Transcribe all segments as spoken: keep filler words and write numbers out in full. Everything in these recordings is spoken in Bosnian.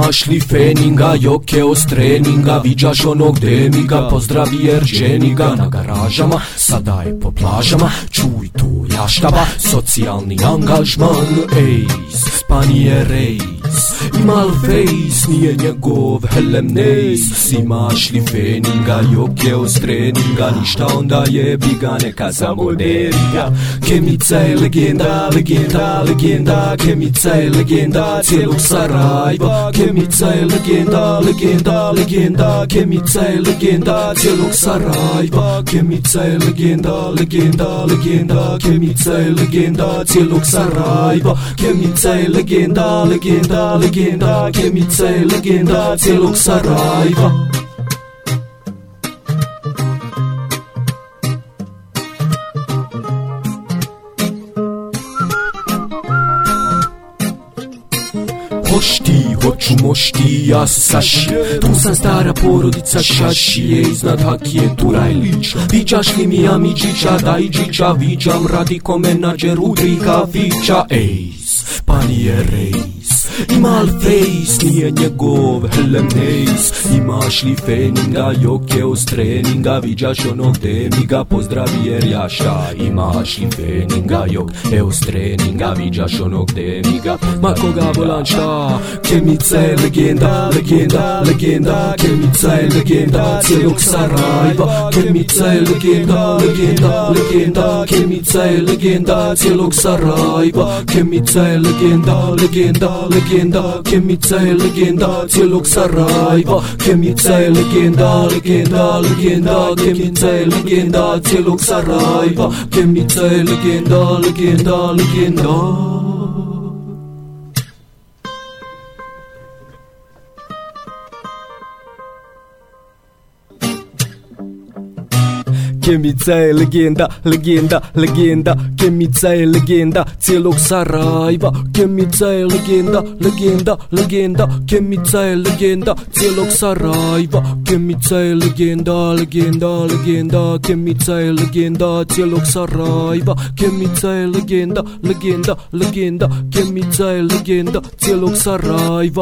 Imaš li feninga, jokeo s treninga, viđaš onog demiga, pozdravi Erđeniga. Na garažama, sada je po plažama, čuj tu jaštaba, socijalni angažman, ejs, spanije rejs. Ima li fejs, nije njegov helem nejs. Imaš li feninga, jokeo s treninga, ništa onda jebi ga, neka samo deriga. Kemica je legenda, legenda, legenda, Kemica je legenda cijelog Sarajeva. Kemica je legenda, legenda, legenda, Kemica je legenda cijelog Sarajeva. Kemica je legenda, legenda, legenda, Kemica je legenda cijelog Sarajeva. Kemica je legenda, legenda, legenda, Kemica je legenda cijelog Sarajeva. Hoš ti, hoću moš ti, ja Saši. Tu sam stara porodica Šašije, iznad Hakije Turajlića. Viđaš li mi Amidžića, Dajđića, viđam Radiko menadžer Udrika Fića. Ejs, pa nije rejs. Ima li fejs, nije njegov helem nejs. Imaš li feninga, jokeo s treninga, viđaš onog demiga, pozdravi jer jašta. Imaš li feninga, jokeo s treninga, viđaš onog demiga, ma koga volan šta. Kemica je legenda, legenda, legenda, Kemica je legenda cijelog Sarajeva. Kemica je legenda, legenda, legenda, Kemica je legenda cijelog Sarajeva. Kemica je legenda, legenda, legenda, Kemica je legenda cijelog Sarajeva. Kemica je legenda, legenda, legenda, Kemica je legenda cijelog Sarajeva. Kemica je legenda, legenda, legenda. Kemica je legenda, legenda, legenda, Kemica je legenda cijelog Sarajeva. Kemica je legenda, legenda, legenda, Kemica je legenda cijelog Sarajeva. Kemica je legenda, legenda, legenda, Kemica je legenda cijelog Sarajeva. Kemica je legenda, legenda, legenda, Kemica je legenda cijelog Sarajeva.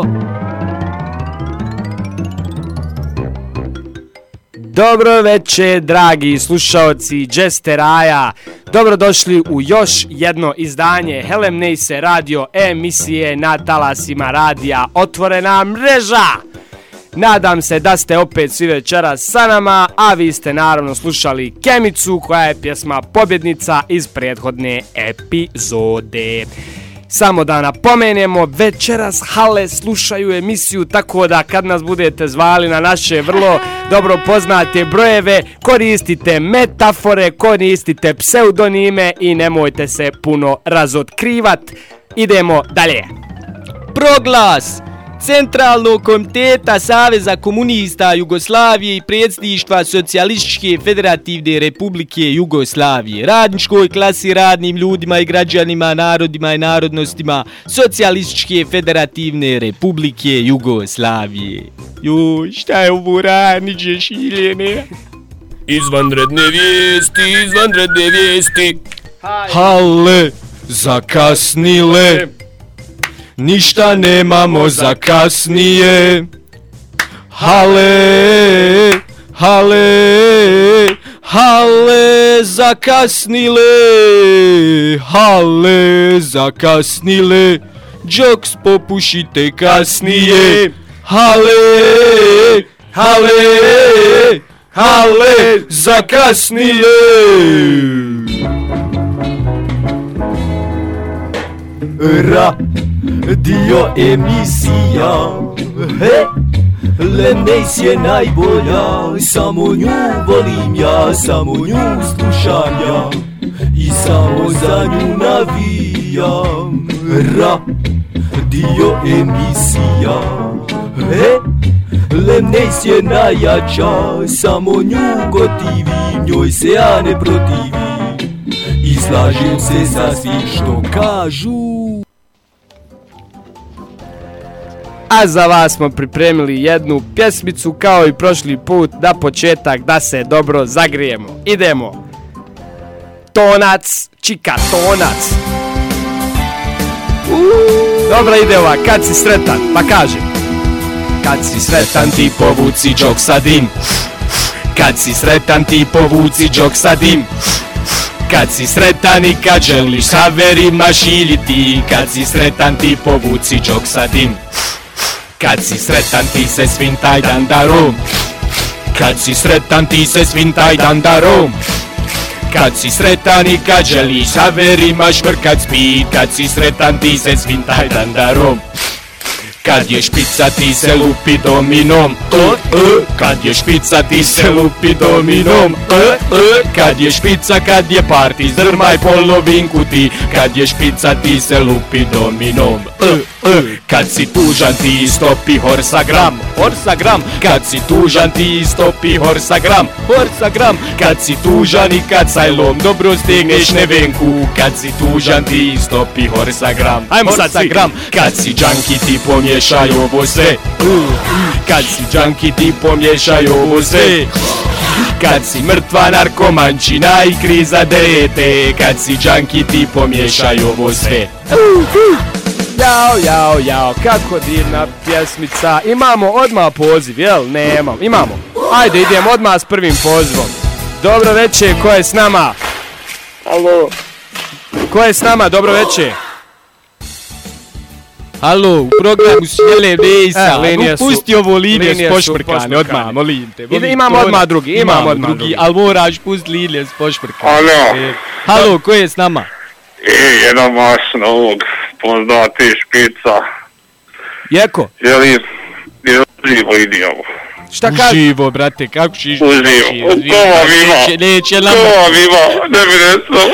Dobro večer, dragi slušaoci Džesteraja. Dobrodošli u još jedno izdanje Helem Nejse radio emisije na talasima radija Otvorena mreža. Nadam se da ste opet svi večeras sa nama, a vi ste naravno slušali Kemicu, koja je pjesma pobjednica iz prethodne epizode. Samo da napomenemo, večeras Hale slušaju emisiju, tako da kad nas budete zvali na naše vrlo dobro poznate brojeve, koristite metafore, koristite pseudonime i nemojte se puno razotkrivat. Idemo dalje. Proglas Centralnog komiteta Saveza komunista Jugoslavije i predsjedništva Socijalističke federativne republike Jugoslavije, radničkoj klasi, radnim ljudima i građanima, narodima i narodnostima Socijalističke federativne republike Jugoslavije. Joj, šta je ovo radniče šiljene? Izvanredne vijesti, izvanredne vijesti. Hale, zakasnile. Ništa nemamo za kasnije. Hale, hale, hale, zakasnile. Hale, zakasnile. Džoks popušite kasnije. Hale, hale, hale, zakasnile. Ra dio emisija, he, Lemnejs je najbolja, samo nju volim ja, samo nju slušam ja i samo za nju navijam. Ra dio emisija, he, Lemnejs je najjača, samo nju gotivim, njoj se ja ne protivim i slažem se sa svim što kažu. A za vas smo pripremili jednu pjesmicu kao i prošli put, da početak da se dobro zagrijemo. Idemo. Tonac, čika tonac. Uuu. Dobra ide ova, kad si sretan, pa kaži. Kad si sretan ti povuci džok sa dim. Kad si sretan ti povuci džok sa dim. Kad si sretan i kad želiš sa verima šiljiti. Kad si sretan ti povuci džok sa dim. Kad si sretan ti se svintaj dandarom. Kad si sretan ti se svintaj dandarom. Kad si sretan i kad želiš sa verima švrkat spit. Kad si sretan ti se svintaj dandarom. Kad je špica ti se lupi dominom. Kad je špica ti se lupi dominom. Kad je špica, kad je parti, zdrmaj polovinku ti. Kad je špica ti se lupi dominom. Kad si tužan ti stopi horsagram. Horsagram. Kad si tužan ti stopi horsagram. Horsagram. Kad si tužan i kad sajlom dobro stegneš nevenku. Kad si tužan ti stopi horsagram. Ajmo sad svi. Kad si džanki ti pomješaj ovo sve. Kad si džanki ti pomješaj ovo sve. Kad si mrtva narkomančina i kriza dete. Kad si džanki ti pomješaj ovo sve. Jao, jao, jao, kako divna pjesmica. Imamo odmah poziv, jel? Nemam, imamo. Ajde, idemo odmah s prvim pozivom. Dobro večer, ko je s nama? Alo. Ko je s nama, dobro večer? Alo, u programu su Jele Vejsa, linije su- pusti ovo linije linije s su pošprkane, pošprkane. odmah, molim te. Ide, imamo odmah drugi, imamo odmah drugi. ali moraš pusti linije s pošprkane. Alo. E, Halo, ko je s nama? E, jedan maš novog poznati špica. Jeko, Želim, je živo idemo. šta kaže? Uživo, brate, kako ćeš? Uživo. Ko vam ima? Neće, neće Ko nama. vam ima? Ne mi nesam.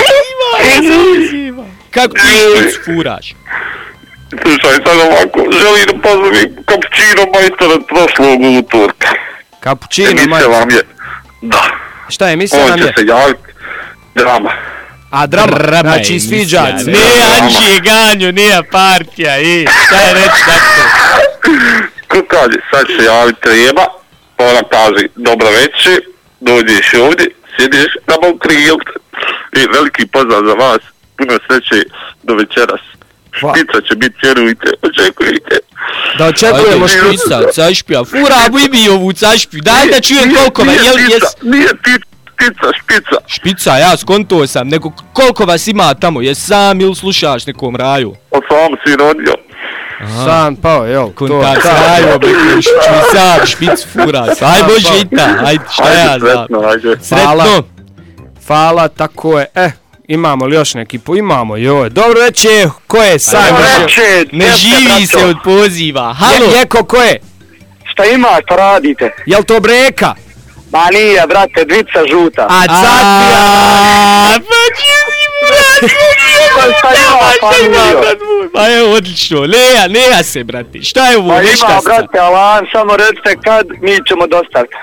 Kako ti špic furaš? Slušaj, sad ovako, želim da pozdravim kapućino majstora prošlog utorka. Kapućino, Emisija majstor. vam je, da, Šta je, emisija on nam će je? se javiti, drama. A drama, Drama znači je sviđac. emisija, Ne, Anđije Ganjo, nije partija, i šta je reći tako? Ko kaže, sad će se javiti treba, pa ona kaže, dobro večer, dođeš ovdje, sjediš na mom krilu. I veliki pozdrav za vas, puno sreće do večeras. Hva- Špica će biti, vjerujte, očekujte. Da očekujemo Ajde, špicu. špica, cašpija, fura, buj mi ovu cašpiju, daj da čujem Nije- koliko vas, nije jel, ptica, jes... Nije tic- ptica, špica. Špica, ja skonto sam, nego koliko vas ima tamo, jes sam ili slušaš nekom raju? Od sam si rodio. San pao, jel? To, Kontakt da. raju, špica, špic fura, aj bože i ta, ajde, šta ja Ajde, znam. sretno, ajde. Sretno. Hvala, tako je. E, imamo li još neki po... Imamo, joj. Dobro večer, ko je San? Dobro večer, Ne jeste, živi se braćo. od poziva, halo. Je, Jeko, ko je? Šta ima, šta radite? Jel to Breka? Ma nije, brate, dvica žuta. A Catija! A, pa čuzi, brate, Pa šta ima, pa šta ima, nije. brat moj? Pa je odlično, Leja, Leja se, brate, šta je ovo, Pa ima, nešta se? brate, alan, samo recite kad, mi ćemo dostaviti.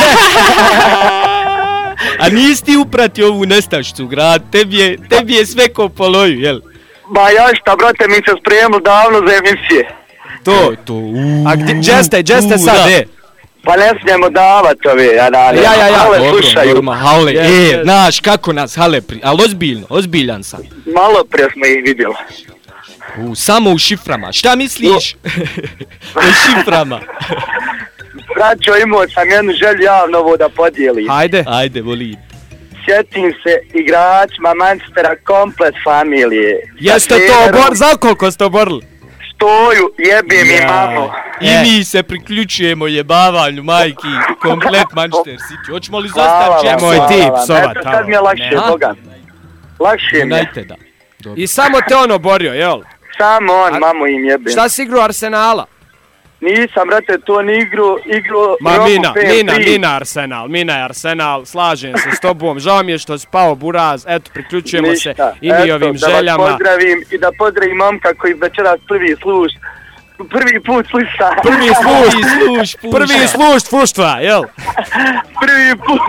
A nisi ti upratio ovu nestašicu, grad, tebi je, tebi je sve ko po loju, jel? Ba ja šta, brate, mi se spremili davno za emisije. To. To, uuu, A gdje, gdje ste, gdje ste sad, e? Pa ne smijemo davati ove, ja, da, Ja, ja, ja. Ale, Dobro, slušaju, dobro, hale, Yes, e, yes. znaš kako nas hale pri... Ali ozbiljno, ozbiljan sam. malo prije smo ih vidjeli. U, samo u šiframa, šta misliš? O šiframa. Braćo, imao sam jednu želju javno ovo da podijelim. Hajde. Ajde, volim. Sjetim se igračima Manchestera komplet familije. Jeste Sa to trenerom obor... Za koliko ste oborili? Stoju, jebim mi Ja. mamu. I E. mi se priključujemo jebavanju, majki, komplet Manchester City. Hoćemo li Hvala zostati vam, Moj hvala tip, vam. psovat, Eto, tamo. sad mi je lakše, Ne. Bogan. Lakše mi je. Uniteda. I samo te on oborio, jel? Samo on, A- mamu im jebim. Šta si igrao Arsenala? Nisam, brate, to ni igru, igru... Ma Robu Mina, P M Mina, tri. Mina Arsenal, Mina je Arsenal, slažem se s tobom, žao mi je što si pao Buraz, eto, priključujemo se Ništa. i mi Eto, ovim da vas željama. pozdravim i da pozdravim momka koji večeras prvi sluš, prvi put sluša. Prvi sluš, sluš, puša. prvi sluš fuštva, jel? prvi put.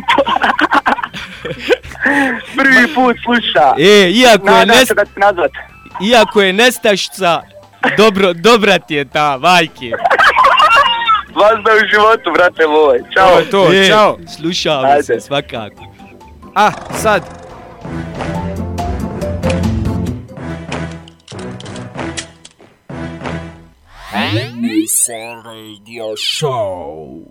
prvi put sluša. E, iako je, Nadam nes, se da ću nazvat. iako je nestašica, dobro, dobra ti je ta, majke. Vas da u životu, brate moj. Ćao. To je to, E, čao. Slušamo Ajde. se svakako. A, sad. N Nese Radio Show.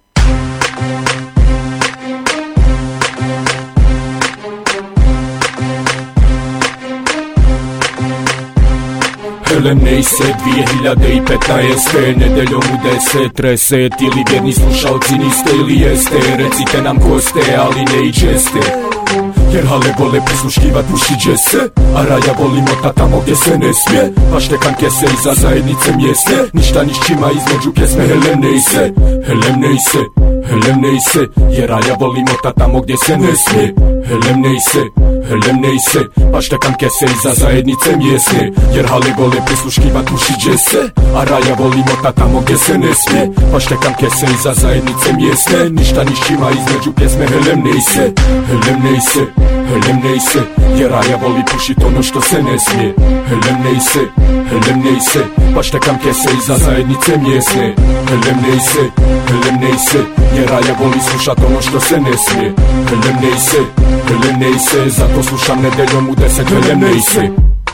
Helem Nese dvije hiljade petnaeste. Nedeljom u deset treset. Ili vjerni slušalci niste ili jeste. Recite nam ko ste, ali ne i česte. Jer hale vole prisluškivat pušiđe se, a raja voli mota tamo gdje se ne smije. Paštekanke se iza zajednice mjesne. Ništa nišćima između pjesme Helem Nese. Helem Nese, Helem Nese. Jer raja voli mota tamo gdje se ne smije. Helem Nese, Helem Nese. Paštekanke se iza zajednice mjesne. Jer hale vole prisluškivat pušiđe se, a raja voli mota tamo gdje se ne smije. Paštekanke se iza zajednice mjesne. Ništa nišćima između pjesme Helem Nese. Helem Nese, Helem Nese. Jer raja voli pušit ono što se ne smije. Helem Nese, Helem Nese. Paštekanke se iza zajednice mjesne. Helem Nese, Helem Nese. Jer raja voli slušat ono što se ne smije. Helem Nese, Helem Nese. Zato slušam nedeljom u deset Helem Nese.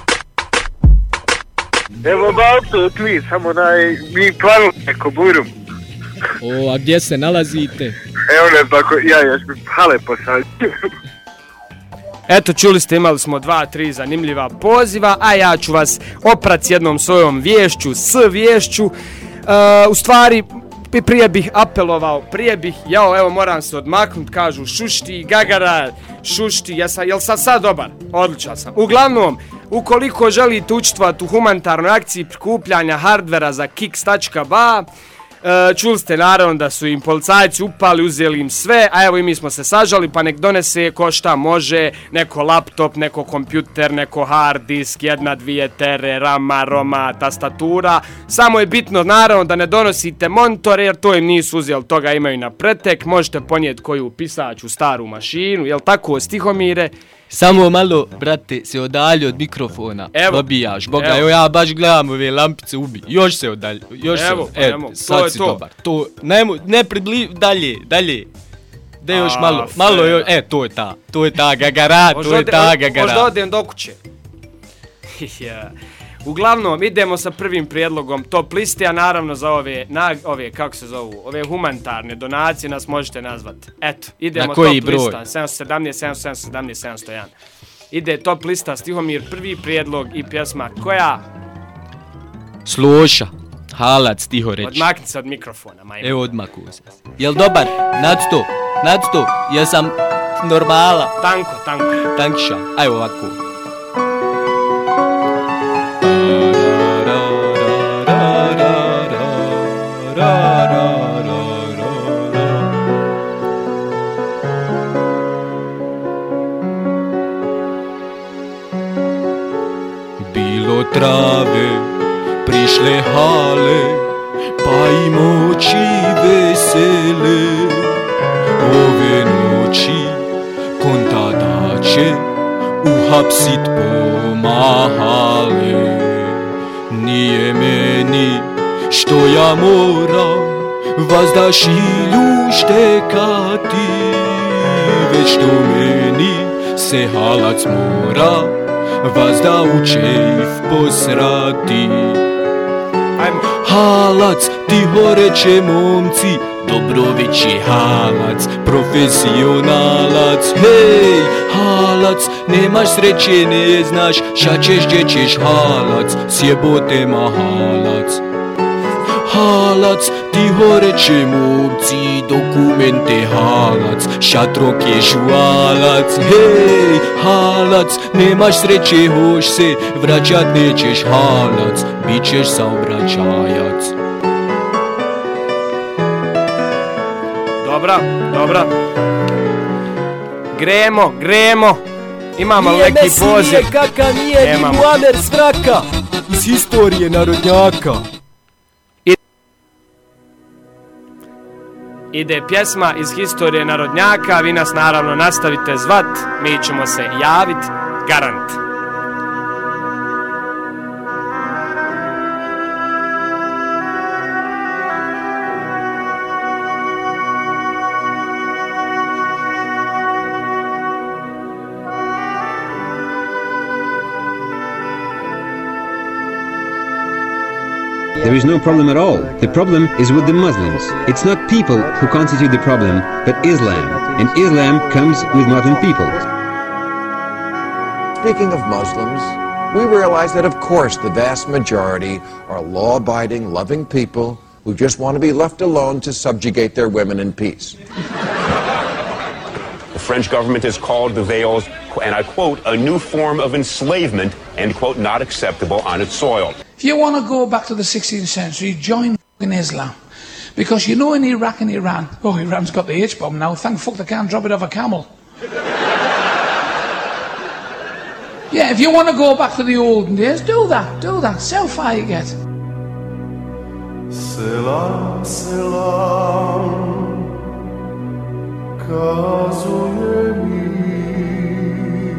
Evo Balto, tu samo naj, mi planu neko burum. O, a gdje se nalazite? Evo ne, tako, ja još mi pale posađu. Eto, čuli ste, imali smo dva, tri zanimljiva poziva, a ja ću vas oprat s jednom svojom viješću, s viješću. Uh, u stvari, prije bih apelovao, prije bih, jao, evo moram se odmaknut, kažu šušti, gagara, šušti, jesam, jel sam sad dobar? Odličan sam. Uglavnom, ukoliko želite učestvovati u humanitarnoj akciji prikupljanja hardvera za kiks točka ba, Uh, čuli ste naravno da su im policajci upali, uzeli im sve, a evo i mi smo se sažali, pa nek donese ko šta može, neko laptop, neko kompjuter, neko hard disk, jedna, dvije tere, rama, roma, tastatura. Samo je bitno naravno da ne donosite monitor, jer to im nisu uzeli, toga imaju na pretek. Možete ponijeti koju pisaću staru mašinu, jel tako, Stihomire? Samo malo, brate, se odalje od mikrofona. Evo, dobijaš. Boga, evo. evo ja baš gledam ove lampice ubi. Još se odalje. Još evo, se, evo, e, sad to je si to. Dobar. To, ne, ne pribli, dalje, dalje. Da još A, malo, malo još, e, to je ta, to je ta gagara, to je ta gagara. Možda odem do kuće. Ja. Uglavnom, idemo sa prvim prijedlogom top liste, a naravno za ove, na, ove, kako se zovu, ove humanitarne donacije nas možete nazvati. Eto, idemo na koji top broj? lista, sedamsto sedamnaest, sedamsto sedamnaest, sedamsto jedan. Ide top lista, Stihomir, prvi prijedlog i pjesma koja? Sluša, halac, tiho reći. Odmakni se od mikrofona, majmo. Evo odmaku se. Jel dobar? Nadsto, nadsto, ja sam normala. Tanko, tanko. Tankša, ajmo ovako. Bilo trave, prišle hale, pa i moći vesele. Ove noći kontada će uhapsit pomahale. Nije meni što ja moram vazda šilju štekati, već to meni se halac mora vazda u čejf posrati. Ajmo. Halac, tiho reče momci, Dobrović je halac, profesionalac. Hej, halac, nemaš sreće, ne znaš ša ćeš, gdje ćeš halac, sjebote ma halac. Halac, tiho reče momci, dokumente halac, šatrok je žualac. Hej, halac, nemaš sreće, hoš se vraćat nećeš halac, bit ćeš saobraćajac. Dobra, dobra. Gremo, gremo. Imamo Nije neki Messi, poziv. nije Kaka, nije Nemamo. ni Muamer Svraka. Iz historije narodnjaka. Ide pjesma iz historije narodnjaka, vi nas naravno nastavite zvat, mi ćemo se javit, garant. there is no problem at all. The problem is with the Muslims. It's not people who constitute the problem, but Islam. And Islam comes with modern people. Speaking of Muslims, we realize that, of course, the vast majority are law-abiding, loving people who just want to be left alone to subjugate their women in peace. The French government has called the veils, and I quote, a new form of enslavement, end quote, not acceptable on its soil. If you want to go back to the sixteenth century, join in Islam. Because you know in Iraq and Iran, oh, Iran's got the H-bomb now, thank fuck they can't drop it off a camel. Yeah, if you want to go back to the olden days, do that, do that, see how far you get. Selam, selam, kazuje mir,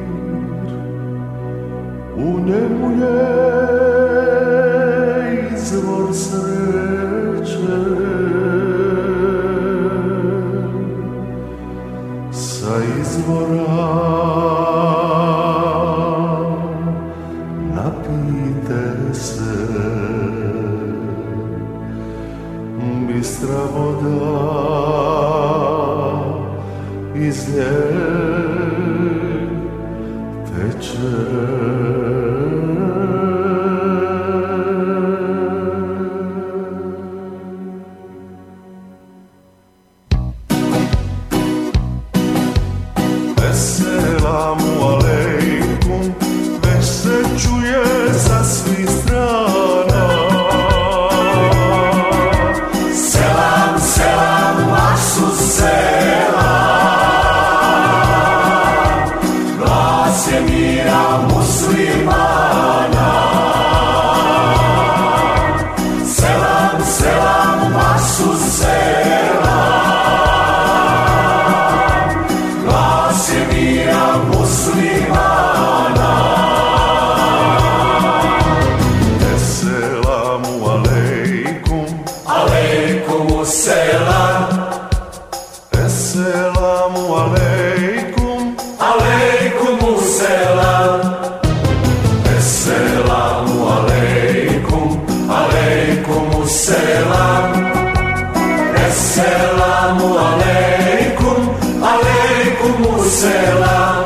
u njemu je izvor sreće, sa izvora napijte se. Bistra voda iz nje teče. Esselamu alejkum, već se čuje sa svih strana. Selam, selam, masu selam, glas je mira muslimana. Selam, selam, masu selam, glas je mira muslimana. Esselamu alejkum, alejkum selam. Esselamu alejkum, alejkum selam. Esselamu alejkum, alejkum selam. Esselamu alejkum, alejkum selam.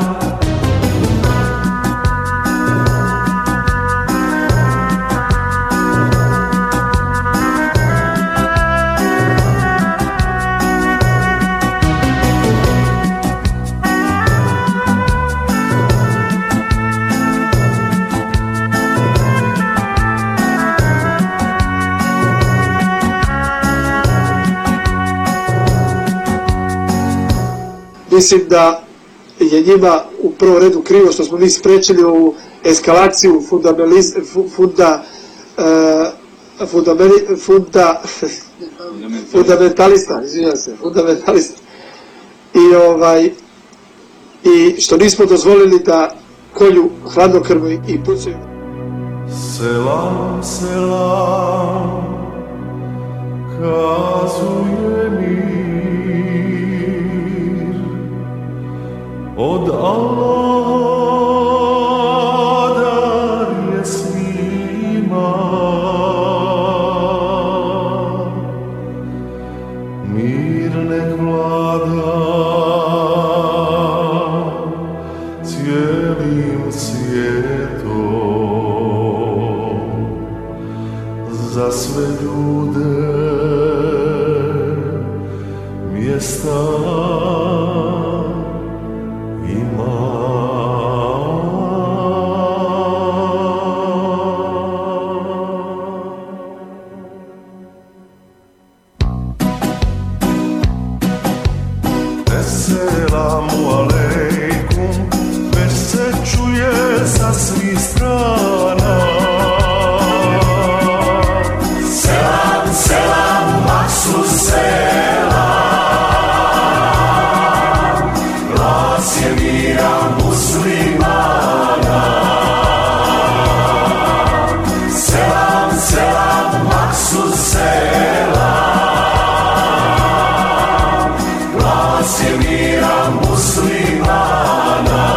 Mislim da je njima u prvom redu krivo što smo mi sprečili ovu eskalaciju fundamentaliz, funda, uh, fundameni, funda, fundamentalista, izvinjam se, fundamentalista. I, ovaj, I što nismo dozvolili da kolju hladnokrvno i pucaju. Selam, selam, kazuje mi od Allaha dar je svima, mir nek vlada cijelim svijetom, za sve ljude mjesta Esselamu alejkum, već se čuje sa svih strana. Selam, selam, maksu selam, glas je mira muslimana. Selam, selam, maksu selam, glas je mira muslimana.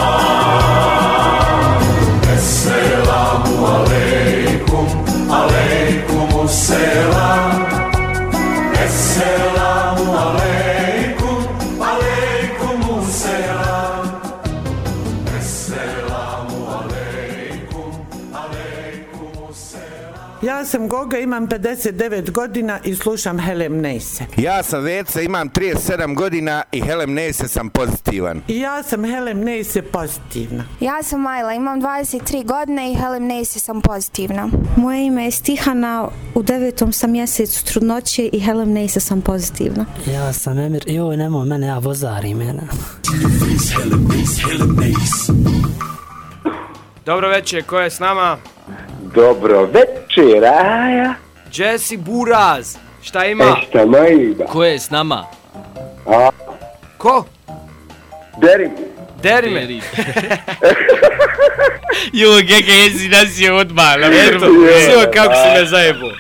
Esselamu alejkum, alejkum Ja sam Goga, imam pedeset devet godina i slušam Helen Neise. Ja sam Veca, imam trideset sedam godina i Helen Neise sam pozitivan. I ja sam Helen Neise pozitivna. Ja sam Majla, imam dvadeset tri godine i Helen Neise sam pozitivna. Moje ime je Stihana, u devetom sam mjesecu trudnoće i Helen Neise sam pozitivna. Ja sam Emir, joj nemoj mene, ja vozari mene. Dobro večer, ko je s nama? Dobro večer, Raja. Jesse Buraz, šta ima? Ešta majba. Ko je s nama? A? Ko? Derim. Deri me. Jo, Gege, jesi nas je odmah. Eto, sve kako si me zajebao.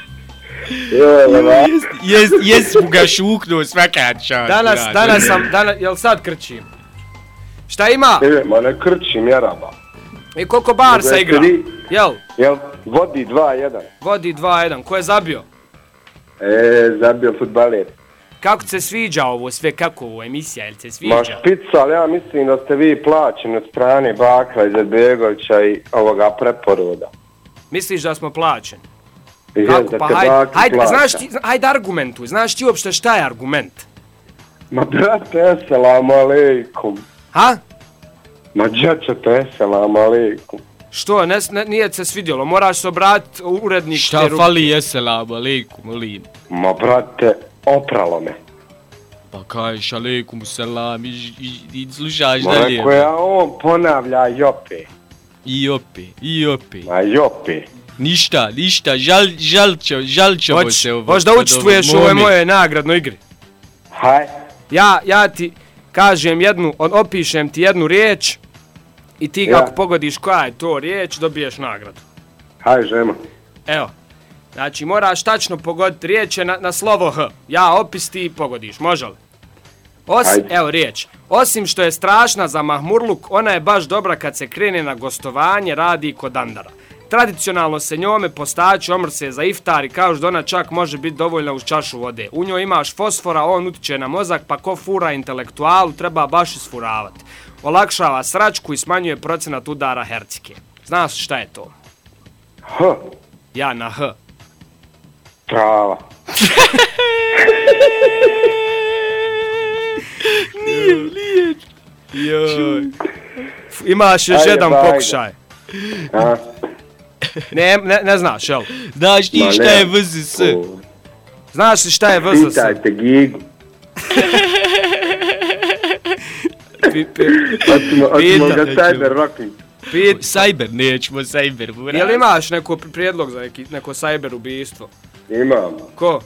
Jes, jes mu ga šuknuo svaka čast. Danas, danas sam, danas, jel sad krčim? Šta ima? E, ma ne krčim, jaraba. I koliko Barsa igra? Jel? Jel, vodi dva jedan. Vodi dva jedan, ko je zabio? E, zabio fudbaler. Kako se sviđa ovo sve, kako ovo emisija, jel se sviđa? Ma špica, ali ja mislim da ste vi plaćeni od strane Bakra Izetbegovića i ovoga preporoda. Misliš da smo plaćeni? Jes, Kako? da Pa te hajde, Baki hajde, plaća. znaš ti, hajde argumentuj, znaš ti uopšte šta je argument? Ma brate, eselamu alejkum. Ha? Ma džačete, eselamu alejkum. Što, ne, ne, nije se svidjelo, moraš se obratiti u urednik. Šta fali eselamu alejkum, molim. Ma brate, opralo me. Pa kažeš alejkum selam i, i, i slušaš Ma dalje. rekao ja, on ponavlja jope. I ope, i ope. Ma jope. Ništa, ništa, žal, žal, ćemo, žal ćemo Hoć, se ovo. hoć da učestvuješ u ovoj moje nagradnoj igri. Haj. Ja, ja ti kažem jednu, opišem ti jednu riječ i ti Ja. kako pogodiš koja je to riječ, dobiješ nagradu. Haj, žema. Evo, znači moraš tačno pogoditi riječ je na, na slovo H. Ja opis ti pogodiš, može li? Osim, Ajde. evo riječ. Osim što je strašna za mahmurluk, ona je baš dobra kad se krene na gostovanje, radi kod andara. Tradicionalno se njome postači omrse za iftar i kažu da ona čak može biti dovoljna uz čašu vode. U njoj imaš fosfora, on utiče na mozak, pa ko fura intelektualu treba baš isfuravati. Olakšava sračku i smanjuje procenat udara hercike. Znaš šta je to? H. Ja na H. Trava. Nije, nije. Joj. Imaš još Ajde, jedan bajde. pokušaj. A? Ne, ne, ne znaš, jel? Znaš ti Ma šta ne. je V Z S? Znaš li šta je V Z S? Pitajte Gigu. Pi- pi- Hoćemo hoćemo ga Pita. cyber rocking. Pit, Cyber, nećemo cyber. jel imaš neko prijedlog za neki, neko cyber ubistvo? Imam. Ko?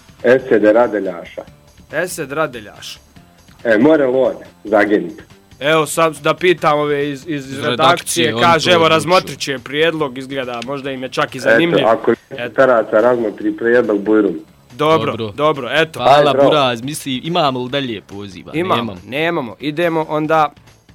Esede Radeljaša. Esed Radeljaš. E, more lode, za agenta. Evo sad da pitam ove iz, iz, iz Iz redakcije, redakcije, on kaže to evo odlučuje. razmotrit će prijedlog, izgleda možda im je čak i zanimljiv. Eto, ako taraca razmotri prijedlog, bujrum. Dobro, Dobro. dobro, eto. Hvala Ajde, Buraz, misli, imamo li dalje poziva? Imamo, Nemamo. nemamo. Idemo onda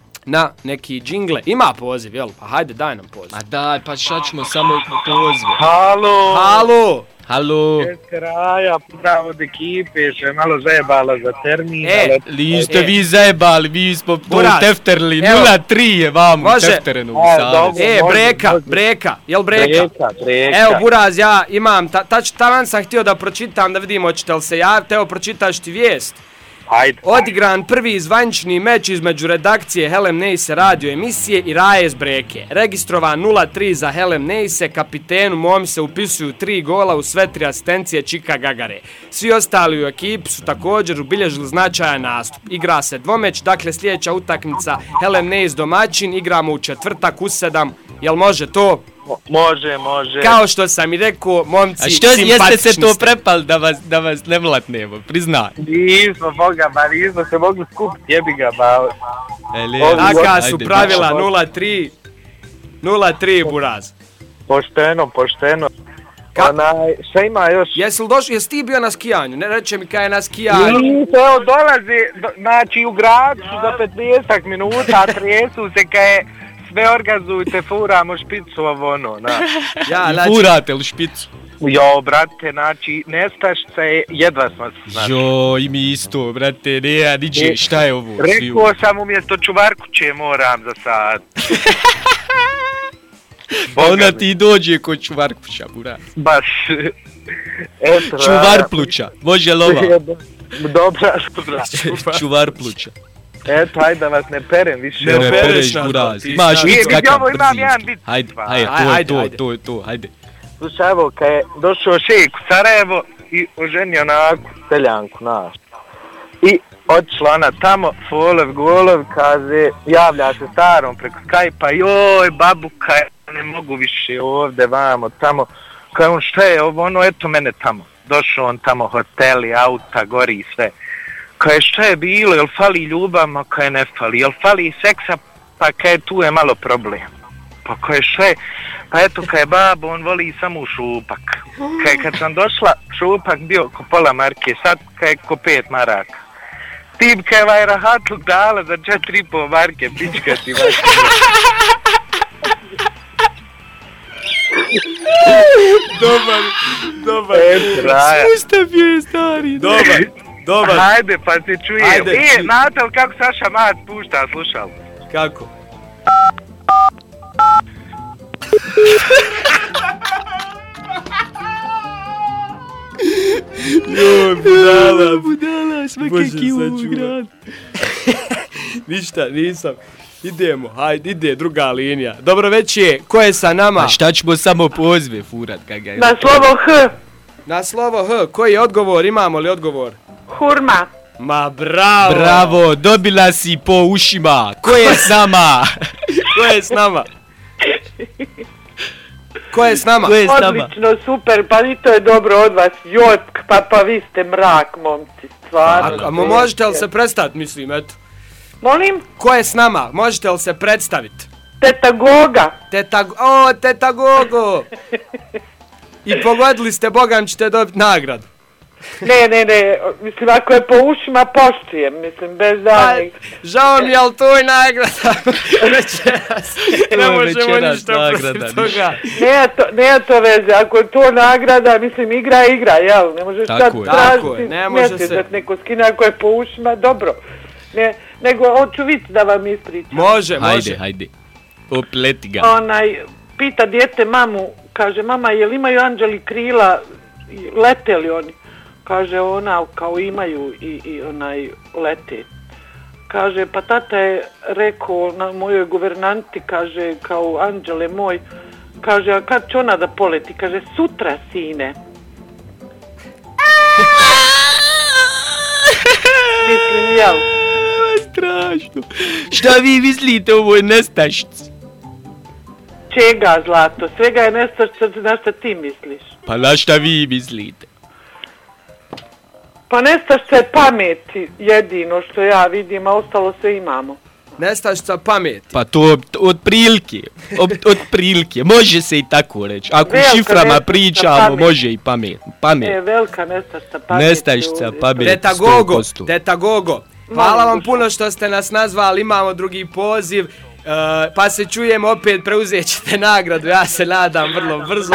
na neki džingle. Ima poziv, jel? Pa hajde, daj nam poziv. Ma daj, pa šta ćemo samo pozive. Halo! Halo! Halo! Jeste Raja, pozdrav od ekipe, što je malo zajebala za termin. E, ali- Li ste E. vi zajebali, vi smo to Buraz, tefterli, evo. nula tri je vam u Može. tefterenu u A, Savezu. dobro. E, može, breka, može. breka, jel breka? Breka, breka. Evo, Buraz, ja imam, ta, ta, taman sam htio da pročitam, da vidimo hoćete li se javiti, evo pročitaš ti vijest. Hajde. Odigran prvi zvanični meč između redakcije Helen Neise radio emisije i Raje iz Breke. Registrovan nula tri za Helen Neise, kapitenu momi se upisuju tri gola u sve tri asistencije Čika Gagare. Svi ostali u ekipi su također ubilježili značajan nastup. Igra se dvomeć, dakle sljedeća utakmica Helen Neise domaćin, igramo u četvrtak u sedam. Jel može to? Mo- Može, može. Kao što sam i rekao, momci, A što jeste simpatični se to ste. prepali da vas, da vas ne mlatnemo, priznaj. Nismo, boga, ba nismo se mogli skupiti, jebi ga, ba. E, Taka su pravila nula tri, nula tri Buraz. Pošteno, pošteno. Ka- Onaj, šta ima još? Jesi li došao, jesi ti bio na skijanju? Ne reče mi kaj je na skijanju. Nisu, evo dolazi, do, znači u gradu su za petnaest minuta, tresu se kaj sve organizujte, furamo špicu, ovo ono, na. Ja, I znači, furate li špicu? Jo, brate, znači, nestašce, jedva smo se, znači. Jo, i mi isto, brate, ne, ja niđe, šta je ovo? Rekao sam umjesto čuvarkuće moram za sad. Ona ti dođe kod Čuvarpluća, buraz. Baš. Eto, Čuvarpluća, može lova. Dobra, dobra. Čuvarpluća. Eto, hajde da vas ne perem više. Ne, ne pereš, buraz. Imaš vic kakav brzinski. Imam jedan vic. Hajde, hajde, to je to, to je to, hajde. Slušaj, evo, kad je došao šejk u Sarajevo i oženio onako seljanku, znaš. I otišla ona tamo, folov, golov, kaže, javlja se starom preko Skype-a, joj, babuka, ne mogu više ovde, vamo, tamo. Kaže on, šta je ovo, ono, eto mene tamo. Došao on tamo, hoteli, auta, gori i sve. Kaže, šta je bilo, jel fali ljubav, ma kaže, ne fali, jel fali seksa, pa kaže, tu je malo problem. Pa kaže, šta je, pa eto, kaže, babo, on voli samo šupak. Kaže, kad sam došla, šupak bio ko pola marke, sad kaže, ko pet maraka. Ti bi kaj vaj rahatluk dala za četiri i po marke, pička ti vaš. Dobar, dobar. Sustav je stari. Dobar, dobar. Hajde, pa se čuje. Ajde. E, Natal, kako Saša Mat pušta, slušal? Kako? Joj, budala. Budala, svaki kivu u grad. Ništa, nisam. Idemo, hajde, ide druga linija. Dobro večer, ko je sa nama? A šta ćemo samo pozve furat kaga je? Na slovo H. Na slovo H, koji je odgovor, imamo li odgovor? Hurma. Ma bravo. Bravo, dobila si po ušima. Ko je s nama? Ko je s nama? Ko je s nama? Ko je s nama? Odlično, super, pa i to je dobro od vas. Joj, pa, pa vi ste mrak, momci, stvarno. A, a možete li se predstaviti, mislim, eto? Molim? Ko je s nama? Možete li se predstaviti? Teta Goga. Teta, o, Teta Gogo. I pogodili ste, bogam ćete dobiti nagradu. Ne, ne, ne, mislim, ako je po ušima, poštujem, mislim, bez danih. Žao mi, ali to je nagrada. Večeras. Ne možemo ništa protiv toga. Ne, to, ne to veze, ako je to nagrada, mislim, igra je igra, jel? Ne možeš sad tražiti, ne može se. Da neko skine, ako je po ušima, dobro. Ne, nego, hoću vidjeti da vam ispričam. Može, može. Hajde, hajde. Opleti ga. Onaj, pita dijete mamu, kaže, mama, jel imaju anđeli krila, lete li oni? Kaže ona, kao imaju i, i onaj lete. Kaže, pa tata je rekao na mojoj guvernanti, kaže, kao anđele moj, kaže, a kad će ona da poleti? Kaže, sutra, sine. Mislim, jel? Strašno. Šta vi mislite o ovoj nestašici? Čega, zlato? Svega je nestašica, na šta ti misliš? Pa na šta vi mislite? Pa nestašica je pameti jedino što ja vidim, a ostalo sve imamo. Nestašica pameti? Pa to od prilike, od, od prilike, može se i tako reći. Ako u šiframa pričamo, pamet. Može i pamet. pamet. E, velika nestašica pameti. Nestašica pameti, Teta Gogo, Teta Gogo, hvala vam puno što ste nas nazvali, imamo drugi poziv. Uh, pa se čujemo opet, preuzet ćete nagradu, ja se nadam vrlo brzo.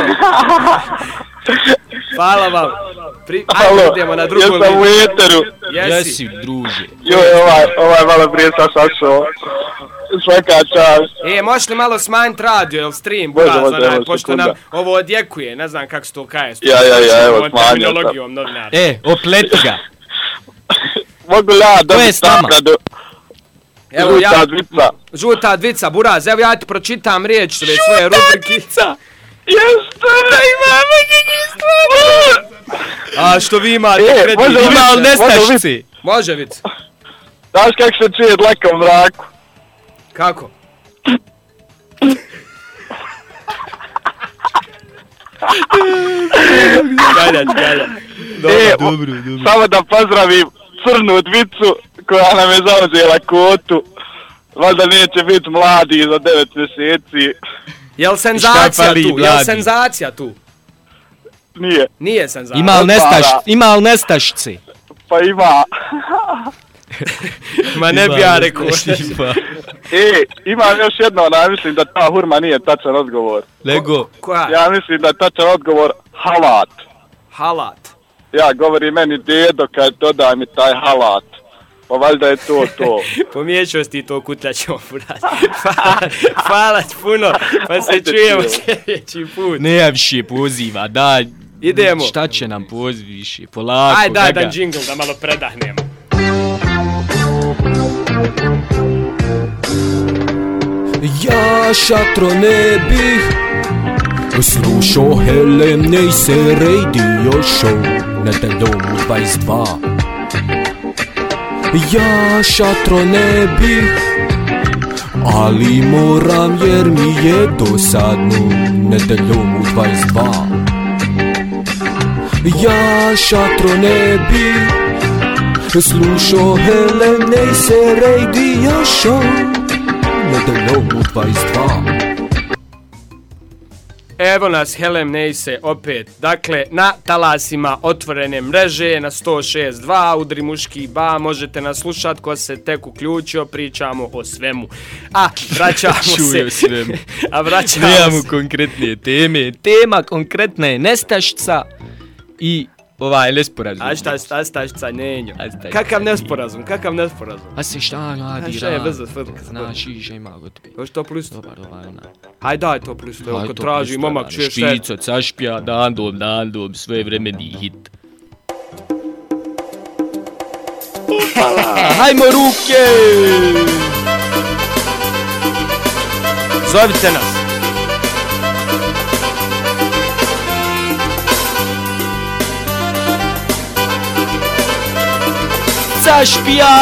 Hvala vam. Pri... Ajde, idemo na drugu liniju. Jesam u eteru. Jesi. Jesi, druže. Joj, ovaj, ovaj malo prije sam sašao. Svaka čast. E, možeš li malo smanjiti radio, jel stream, Može, buraz, može, onaj, evo, pošto sekunda. nam ovo odjekuje, ne znam kako se to kaje. Ja, ja, ja, evo, smanjio sam. E, opleti ga. Mogu li ja dobiti nagradu? Evo, žuta ja, dvica. Žuta dvica, buraz, evo ja ti pročitam riječ sve svoje rubrike. Žuta dvica! Jeste! Da imamo neki stvar! A što vi imate e, kredit? Može ima ali nestašici. Može vic. Znaš kako se čuje dlaka u mraku? Kako? Kaljač, kaljač. Dobro, e, dobro, dobro. Samo da pozdravim crnu dvicu koja nam je zauzela kvotu. Valjda neće biti mladi za devet mjeseci. Jel senzacija tu? Jel senzacija tu? Nije. Nije senzacija. Ima li nestaš, ima li nestašice? Pa ima. Ma ne bi ja rekao. E, imam još jedno, ja mislim da ta hurma nije tačan odgovor. Lego. Koja? Ja mislim da je tačan odgovor halat. Halat. Ja, govori meni dedo kad dodaj mi taj halat. Pa valjda je to to. Pomiješao si ti to kutljačom, brat. Hvala, hvala puno, pa se čujemo sljedeći put. Ne više poziva, daj. Idemo. Šta će nam poziv više, polako. Aj, daj dan džingl da malo predahnemo. Ja šatro ne bih slušao Helen Neise radio show nedeljom u dvadeset dva. Ja šatro ne bih, ali moram jer mi je dosadno nedeljom u dvadeset dva. Ja šatro ne bih slušao Helen Neise radio show nedeljom u dvadeset dva. Evo nas Helen Neise opet, dakle na talasima otvorene mreže na sto šest dva Udri muški ba, možete nas slušat ko se tek uključio, pričamo o svemu. A vraćamo se. Svemu. A vraćamo Nemamo se. konkretne teme. Tema konkretna je nestašica i ovaj nesporazum. A šta šta stašica nenjo? Kakav nesporazum? Kakav nesporazum? A se šta radi? Šta je veze s vrtka? Znaš, iže ima gotovi. Hoće to plus? Dobar, dobar, ona. Hajde daj to plus, to ako traži momak čuje šta je. Špico, cašpija, dandom, dandom, sve vremeni hit. Opala, hajmo ruke! Zovite nas. Cašpija!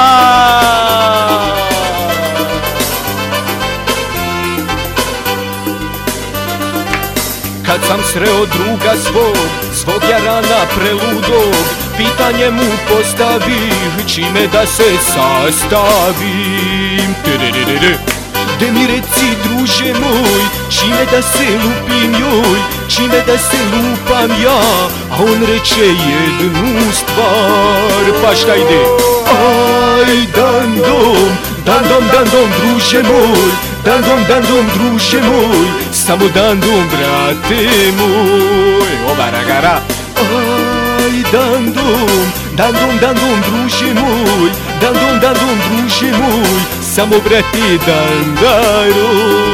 Kad sam sreo druga svog, svog jarana preludog, pitanje mu postavih, čime da se sastavim. De mi reci, druže moj, čime da se lupim joj, čime da se lupam ja, a on reče jednu stvar, pa šta ide? Aj, dandom, dandom, dandom, druže moj, dandom, dandom, druže moj, samo dandom, brate moj, ova ragara. Aj, dandom, dandom, dandom, druže moj, dandom, dandom, druže moj, samo brate dandaro.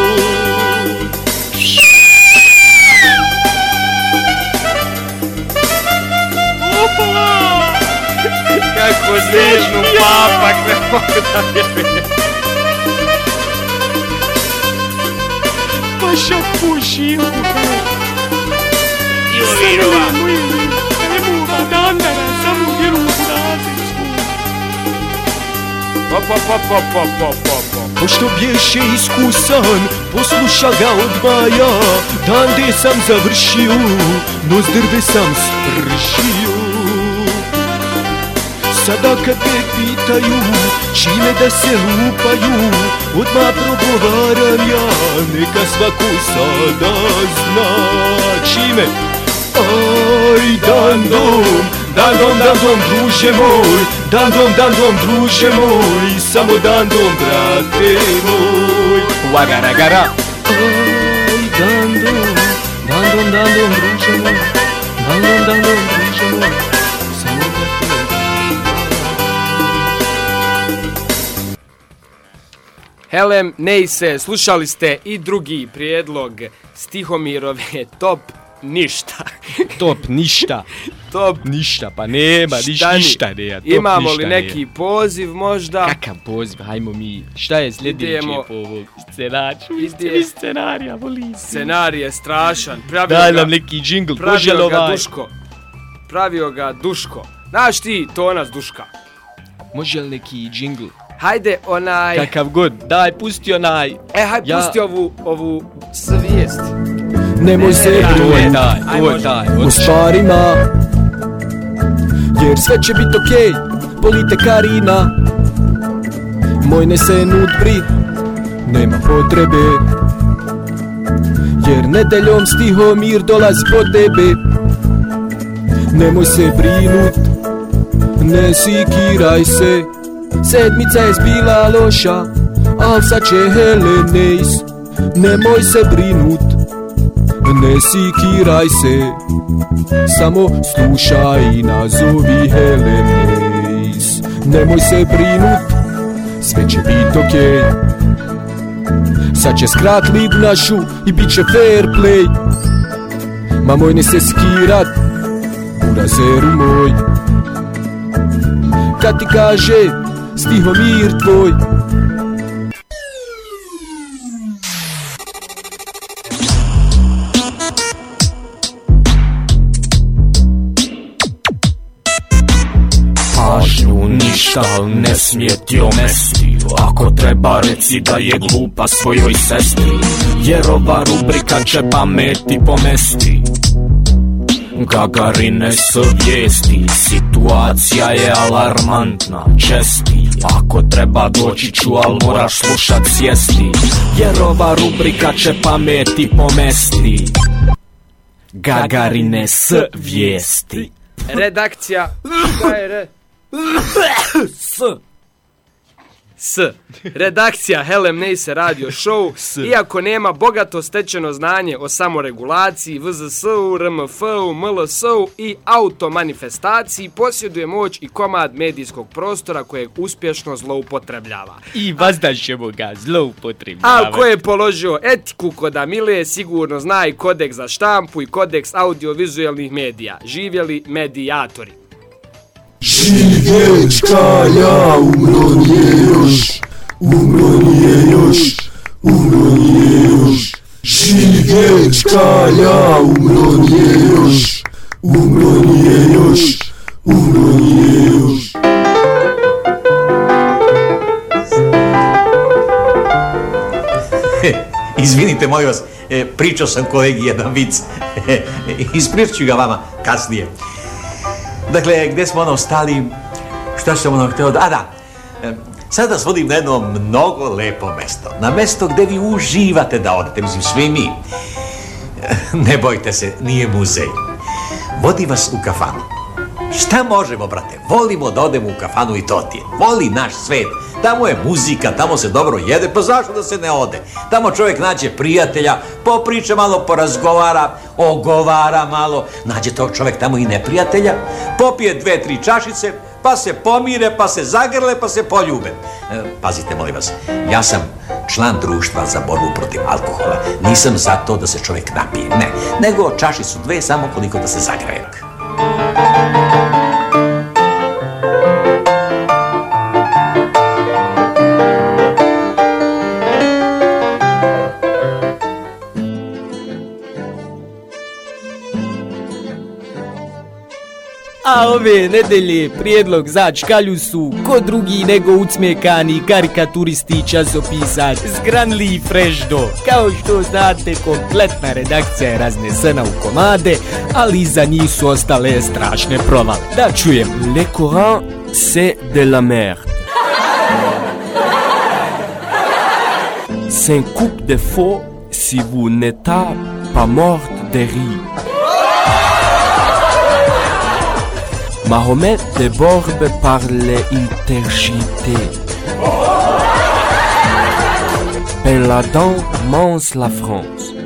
Kako zvižnu papak, ne mogu da vjerujem. Paša pušinku. Jo, virova. Ne mogu dandara, samo vjeru u brate. Pop, pop, pop, pop, pop, pop, pop. Pošto bješe iskusan, posluša ga odmaja, dan gdje sam završio, no s drve sam spršio. Sada kad me pitaju, čime da se lupaju, odmah progovaram ja, neka svako sada zna. Čime? Aj, dandom, dandom, dandom, druže moj, dandom, dandom, druže moj, samo dandom, brate moj. Wagaragara. Aj, dandom, dandom, dandom, druže moj, dandom, dandom, druže moj, samo brate moj. Helen Neise, slušali ste i drugi prijedlog Stihomirove Top ništa. Top ništa. Top ništa, pa nema, ništa, ništa ne. Imamo li neki poziv možda? Kakav poziv, hajmo mi. Šta je sljedeće po ovog scenariju? Idemo scenarija, volim. Scenarij je strašan. Daj nam neki džingl, pravio ga Duško. Pravio ga Duško. Znaš ti, to nas Duška. Može li neki džingl? Hajde, onaj... Kakav god, daj, pusti onaj... E, haj, ja... pusti ovu, ovu svijest. Nemoj se brinut o stvarima, jer sve će bit okej, okay. Polite Karina, moj ne se nud brit, nema potrebe, jer nedeljom Stihomir dolazi po tebe. Nemoj se brinut, ne sikiraj se, sedmica je zbila loša, al sad će Helen Neise. Nemoj se brinut, ne sikiraj se, samo slušaj i nazovi Helen Neise. nemoj se brinut, sve će bit okej. Sad će skrat ligu našu i bit će fair play. Ma moj ne se skirat, burazeru moj. Kad ti kaže Stihomir tvoj. Pažnju ništa ne smije ti omesti. Ako treba reci da je glupa svojoj sestri, jer ova rubrika će pameti pomesti. Gagarine s vijesti, situacija je alarmantna, česti. Ako treba doći ću, al moraš slušat sjesti, jer ova rubrika će pameti pomesti. Gagarine s vijesti. Redakcija. Šta je re? S. S. Redakcija Helem Neise radio show. S. Iako nema bogato stečeno znanje o samoregulaciji, V Z S-u, R M F-u, M L S-u i automanifestaciji, posjeduje moć i komad medijskog prostora kojeg uspješno zloupotrebljava. I vazda ćemo ga zloupotrebljavati. A ko je položio etiku kod Amile, sigurno zna i kodeks za štampu i kodeks audiovizualnih medija. Živjeli medijatori. Živječka ja, umro nije još, umro nije još, umro nije još. Živječka ja, umro nije još, umro nije još, umro nije još. Izvinite, molim vas, e, pričao sam kolegi jedan vic, ispričat ću ga vama kasnije. Dakle, gdje smo ono stali, šta sam ono htio da... A da, sad vas vodim na jedno mnogo lepo mesto. Na mesto gdje vi uživate da odete, mislim svi mi. Ne bojte se, nije muzej. Vodi vas u kafanu. Šta možemo, brate? Volimo da odemo u kafanu i to ti je. Voli naš svet. Tamo je muzika, tamo se dobro jede, pa zašto da se ne ode? Tamo čovjek nađe prijatelja, popriča malo, porazgovara, ogovara malo, nađe tog čovjek tamo i neprijatelja, popije dve, tri čašice, pa se pomire, pa se zagrle, pa se poljube. E, pazite, molim vas, ja sam član društva za borbu protiv alkohola. Nisam za to da se čovjek napije, ne, nego čašicu dve samo koliko da se zagreje. A ove nedelje prijedlog za čkalju su ko drugi nego ucmekani karikaturisti i časopisar Zgranli i Freždo. Kao što znate, kompletna redakcija je raznesena u komade, ali iza njih su ostale strašne provale. Da čujem. Le Coran, c'est de la merde. C'est un coup de faux si vous n'êtes pas mort de rire. Mahomet déborde par l'intergité. Péladan mange la France.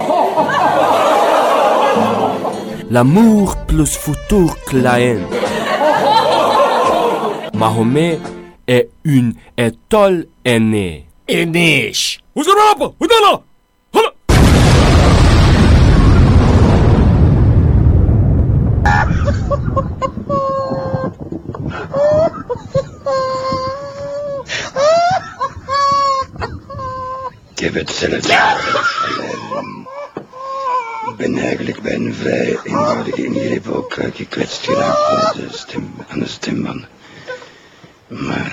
L'amour plus futur que la haine. Mahomet est une étoile aînée. Eniš! Uzgarapa! Udala! Hala! Gebetsel Shalom. Ik ben eigenlijk bijna vrij eenvoudig in jullie heb ook uh, gekwetst geraakt aan de stem, aan de stemband. Maar...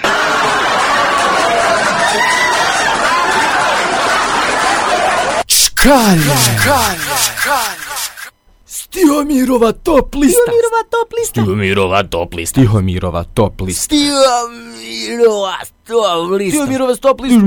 Škalja! Škalja! Škalja! Stihomirova top lista! Stihomirova top lista! Stihomirova top lista! Stihomirova top lista! Stihomirova top lista! Stihomirova top lista!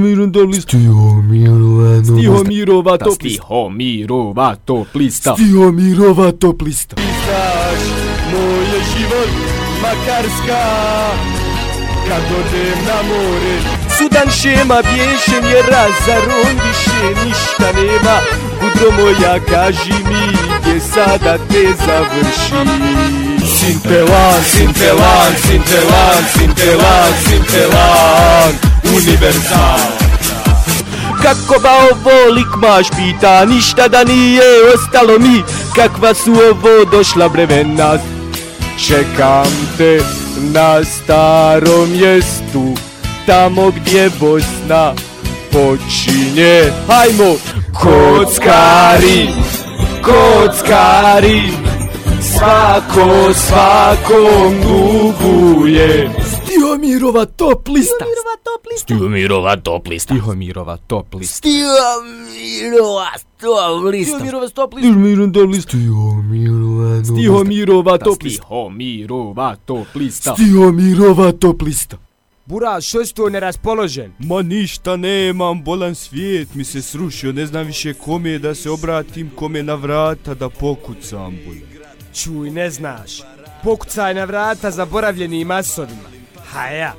Stihomirova top lista! Stihomirova top lista! Stihomirova top lista! Pisaš moje život, Makarska, kad odem na more. Sudan šema bješen je razaron, više ništa nema. Budro moja, kaži mi gdje sada te završi. Sintelan, Sintelan, Sintelan, Sintelan, Sintelan, univerzal. Kako ba ovo likmaš pita, ništa da nije ostalo mi, kakva su ovo došla vremena. Čekam te na starom mjestu, tamo gdje Bosna počinje. Hajmo! Kockari, kockari, svako svakom duguje. Stihomirova top lista. Stihomirova top lista. Stihomirova top lista. Stihomirova top lista. Stihomirova top lista. Stihomirova top lista. Stihomirova top lista. Stihomirova top lista. Buraz, što si to neraspoložen? Ma ništa nemam, bolan svijet mi se srušio, ne znam više kome da se obratim, kome na vrata da pokucam. Čuj, ne znaš. Pokucaj na vrata zaboravljenim masovima. Haja.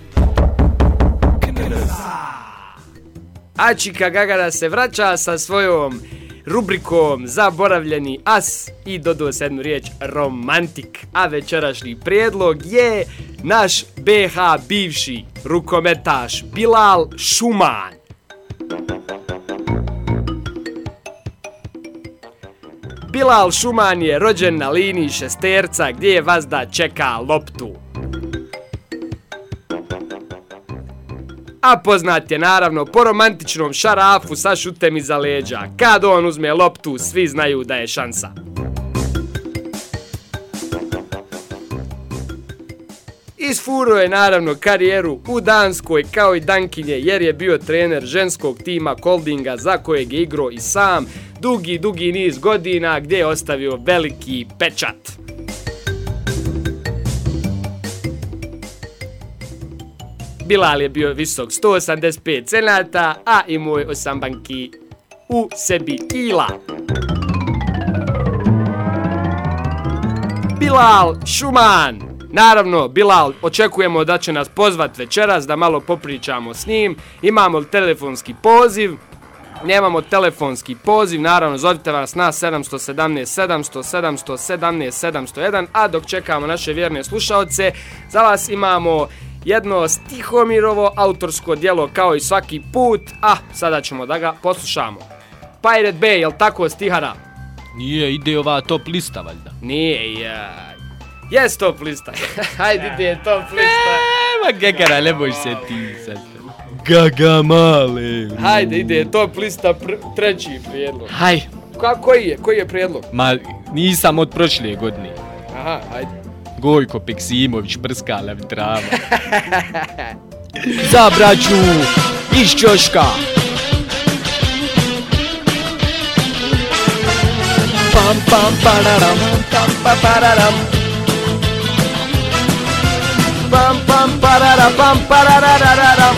Ačika Gagara se vraća sa svojom rubrikom Zaboravljeni as i dodao se jednu riječ romantik. A večerašnji prijedlog je naš B H bivši rukometaš Bilal Šuman. Bilal Šuman je rođen na liniji šesterca gdje je vazda čeka loptu. A poznat je naravno po romantičnom šarafu sa šutem iza leđa. Kad on uzme loptu, svi znaju da je šansa. Isfuro je naravno karijeru u Danskoj kao i Dankinje jer je bio trener ženskog tima Koldinga za kojeg je igrao i sam dugi, dugi niz godina gdje je ostavio veliki pečat. Bilal je bio visok sto osamdeset pet centimetara, a imao je osam banki u sebi kila. Bilal Šuman. Naravno, Bilal, očekujemo da će nas pozvat večeras da malo popričamo s njim. Imamo li telefonski poziv? Nemamo telefonski poziv, naravno zovite vas na sedam jedan sedam sedam sedam sedam sedam sedam jedan, a dok čekamo naše vjerne slušaoce, za vas imamo jedno Stihomirovo autorsko djelo kao i svaki put, a sada ćemo da ga poslušamo. Pirate Bay, jel tako Stihara? Nije, ide ova top lista valjda. Nije, ja. Jes top lista. Hajde, ide top lista. Ma Gagara, ne boj se ti sad. Gaga male. Hajde, ide top lista pr- treći prijedlog. Haj. Ka, koji je, koji je prijedlog? Ma nisam od prošle godine. Aha, hajde. Gojko Peksimović, prskala mi trava. Za braću iz Ćoška. Pam pam pararam, pam pam pararam. Pam pam parara, pam pararararam.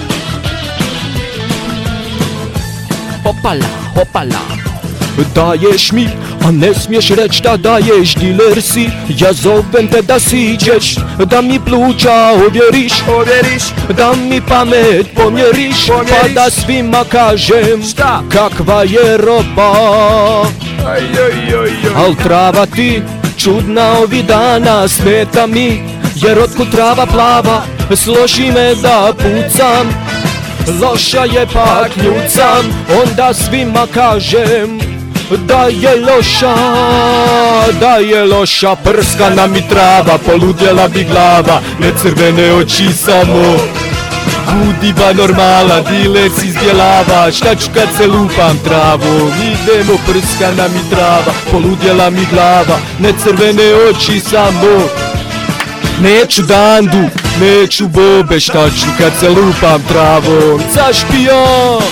Hopala, hopala. Daješ mi, a ne smiješ reći da daješ, diler si. Ja zovem te da siđeš, da mi pluća ovjeriš, ovjeriš. Da mi pamet pomjeriš, pomjeriš. Pa da svima kažem šta? Kakva je roba. Aj, aj, aj, aj. Al trava ti, čudna ovi dana, smeta mi. Jer otkud trava plava, složi me da pucam. Loša je pa kljucam, onda svima kažem da je loša, da je loša. Prskana mi trava, poludjela bi glava, ne crvene oči samo. Budiba normala, dilec izbjelava, šta ću kad se lupam travom. Idemo, prskana mi trava, poludjela mi glava, ne crvene oči samo. Neću dandu, neću bobe, šta ću kad se lupam travom. Zašpijam!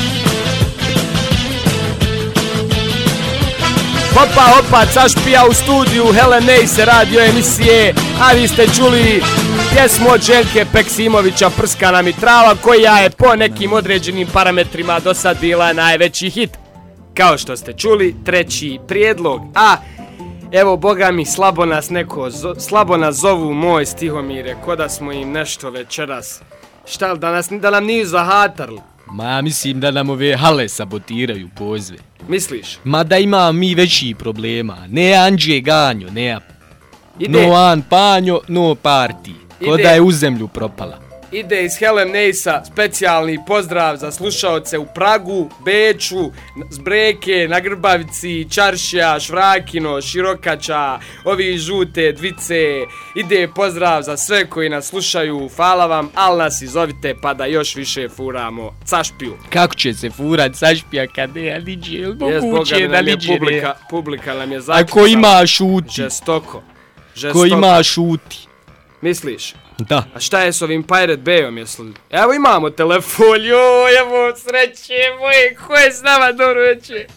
Opa, opa, Cašpija u studiju Helen Neise radio emisije, a vi ste čuli pjesmu od Željke Peksimovića Prskana mi trava, koja je po nekim određenim parametrima do sad bila najveći hit. Kao što ste čuli, treći prijedlog, a evo boga mi slabo nas neko, zo, slabo nas zovu moj Stihomire, ko da smo im nešto večeras. Šta, da, nas, da nam nisu zahatarli? Ma ja mislim da nam ove hale sabotiraju pozve. Misliš? Ma da ima mi veći problema, ne Anđe Ganjo, ne. Ide. No an panjo, no party. Ko Ide. da je u zemlju propala. Ide iz Helem Neisa specijalni pozdrav za slušaoce u Pragu, Beču, Zbreke, na Grbavici, Čaršija, Švrakino, Širokača, ovi žute dvice. Ide pozdrav za sve koji nas slušaju, hvala vam, al nas izovite pa da još više furamo Cašpiju. Kako će se furat Cašpija kad ne liđe, jel moguće da liđe ne? Publika, publika nam je zaključala. A ko ima šuti? Žestoko. Žestoko. Ko ima šuti? Misliš? Da. A šta je s ovim Pirate Bayom, jesli? Evo imamo telefon, joj, evo sreće moje, ko je s nama, dobro večer?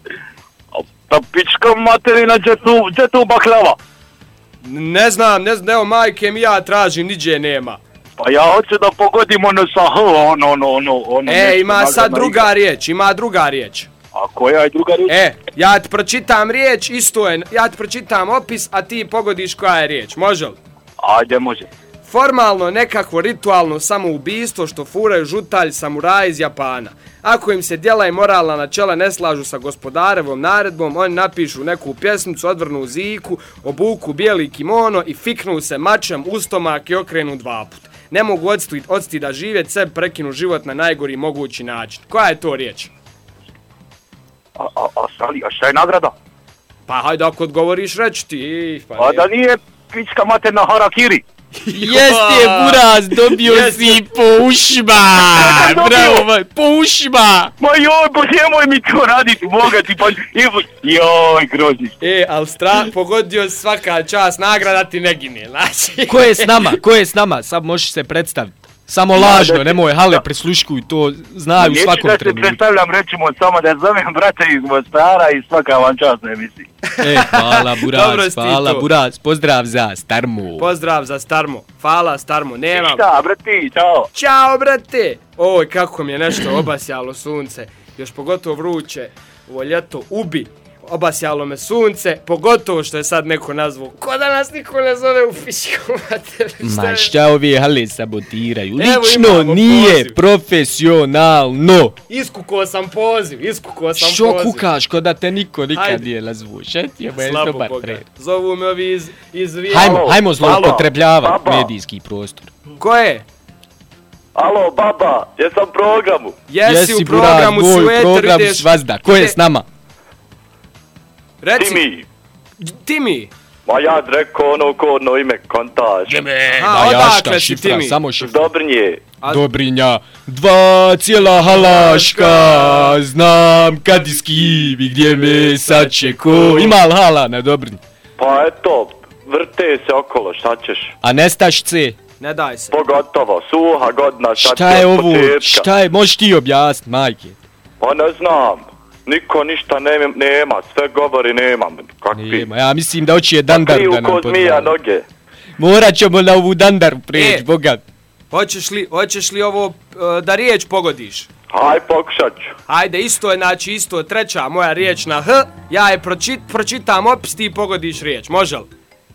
Ta pička materina, gdje tu, gdje tu baklava? Ne znam, ne znam, evo majke mi ja tražim, niđe nema. Pa ja hoću da pogodim ono sa H, ono, ono, ono, ono. E, ima sad druga riječ, ima druga riječ. A koja je druga riječ? E, ja ti pročitam riječ, isto je, ja ti pročitam opis, a ti pogodiš koja je riječ, može li? Ajde, može. Formalno nekakvo ritualno samoubistvo što furaju žutalj samuraji iz Japana. Ako im se djela i moralna načela ne slažu sa gospodarevom naredbom, oni napišu neku pjesmicu, odvrnu ziku, obuku bijeli kimono i fiknu se mačem u stomak i okrenu dva put. Ne mogu odsti da živjet, sebi prekinu život na najgori mogući način. Koja je to riječ? A, a, a, sali, a šta je nagrada? Pa hajde ako odgovoriš reći ti. Pa, pa da nije pička materna harakiri. Jeste, buraz, dobio si po ušima. Bravo, po ušima. Ma joj, bo nemoj mi to raditi, Boga ti pa... Joj, groziš. E, ali stra... pogodio svaka čast, nagrada ti ne gine, znači. Ko je s nama, ko je s nama, sad možeš se predstaviti. Samo lažno, nemoj, hale, prisluškuj, to znaju u svakom trenutku. Neću da se predstavljam, rećemo samo da zovem brate iz Mostara i svaka vam čast na emisiji. E, hvala Buraz, hvala Buraz, pozdrav za Starmu. Pozdrav za Starmu, hvala Starmu, nemam. Šta, brati, čao. Ćao, brate. Oj, kako mi je nešto obasjalo sunce, još pogotovo vruće, ovo ljeto, ubi. Obasjalo me sunce, pogotovo što je sad neko nazvao. Ko da nas niko ne zove u fiziku mater? Ma šta ove hale sabotiraju? Lično nije poziv. Profesionalno. Iskuko sam poziv, iskuko sam Što poziv. Što kukaš ko da te niko nikad nije nazvao? Šet je moj dobar tren. Zovu me ovi iz, iz Hajmo, hajmo zloupotrebljavati medijski prostor. Ko je? Alo, baba, jesam u programu. Jesi, Jesi u programu, buraz, si u eteru, program ideš. Svazda. Ko je s nama? Reci. Timi. Timi. Ma ja rekao ono kodno ime kontaž. Ha, odakle si Timi? Samo šifra. Dobrnje. Dobrinja. Dva cijela halaška. Znam kad i s kim i gdje me sad čeko. Ima li hala na Dobrinji? Pa eto, vrte se okolo, šta ćeš? A nestaš C? Ne daj se. Pogotovo, suha godina, šta, šta je ovo? Šta je? Možeš ti objasniti, majke? Pa ne znam. Niko ništa ne, nema, sve govori nemam. Kakvi? Nema, ja mislim da hoće je Dandar da nam podvali. Zmija noge. Morat ćemo na ovu Dandaru prijeći, e, bogat. Hoćeš li, hoćeš li ovo uh, da riječ pogodiš? Aj, pokušat ću. Ajde, isto je, znači isto treća moja riječ na H. Ja je pročit, pročitam opis, ti pogodiš riječ, može li?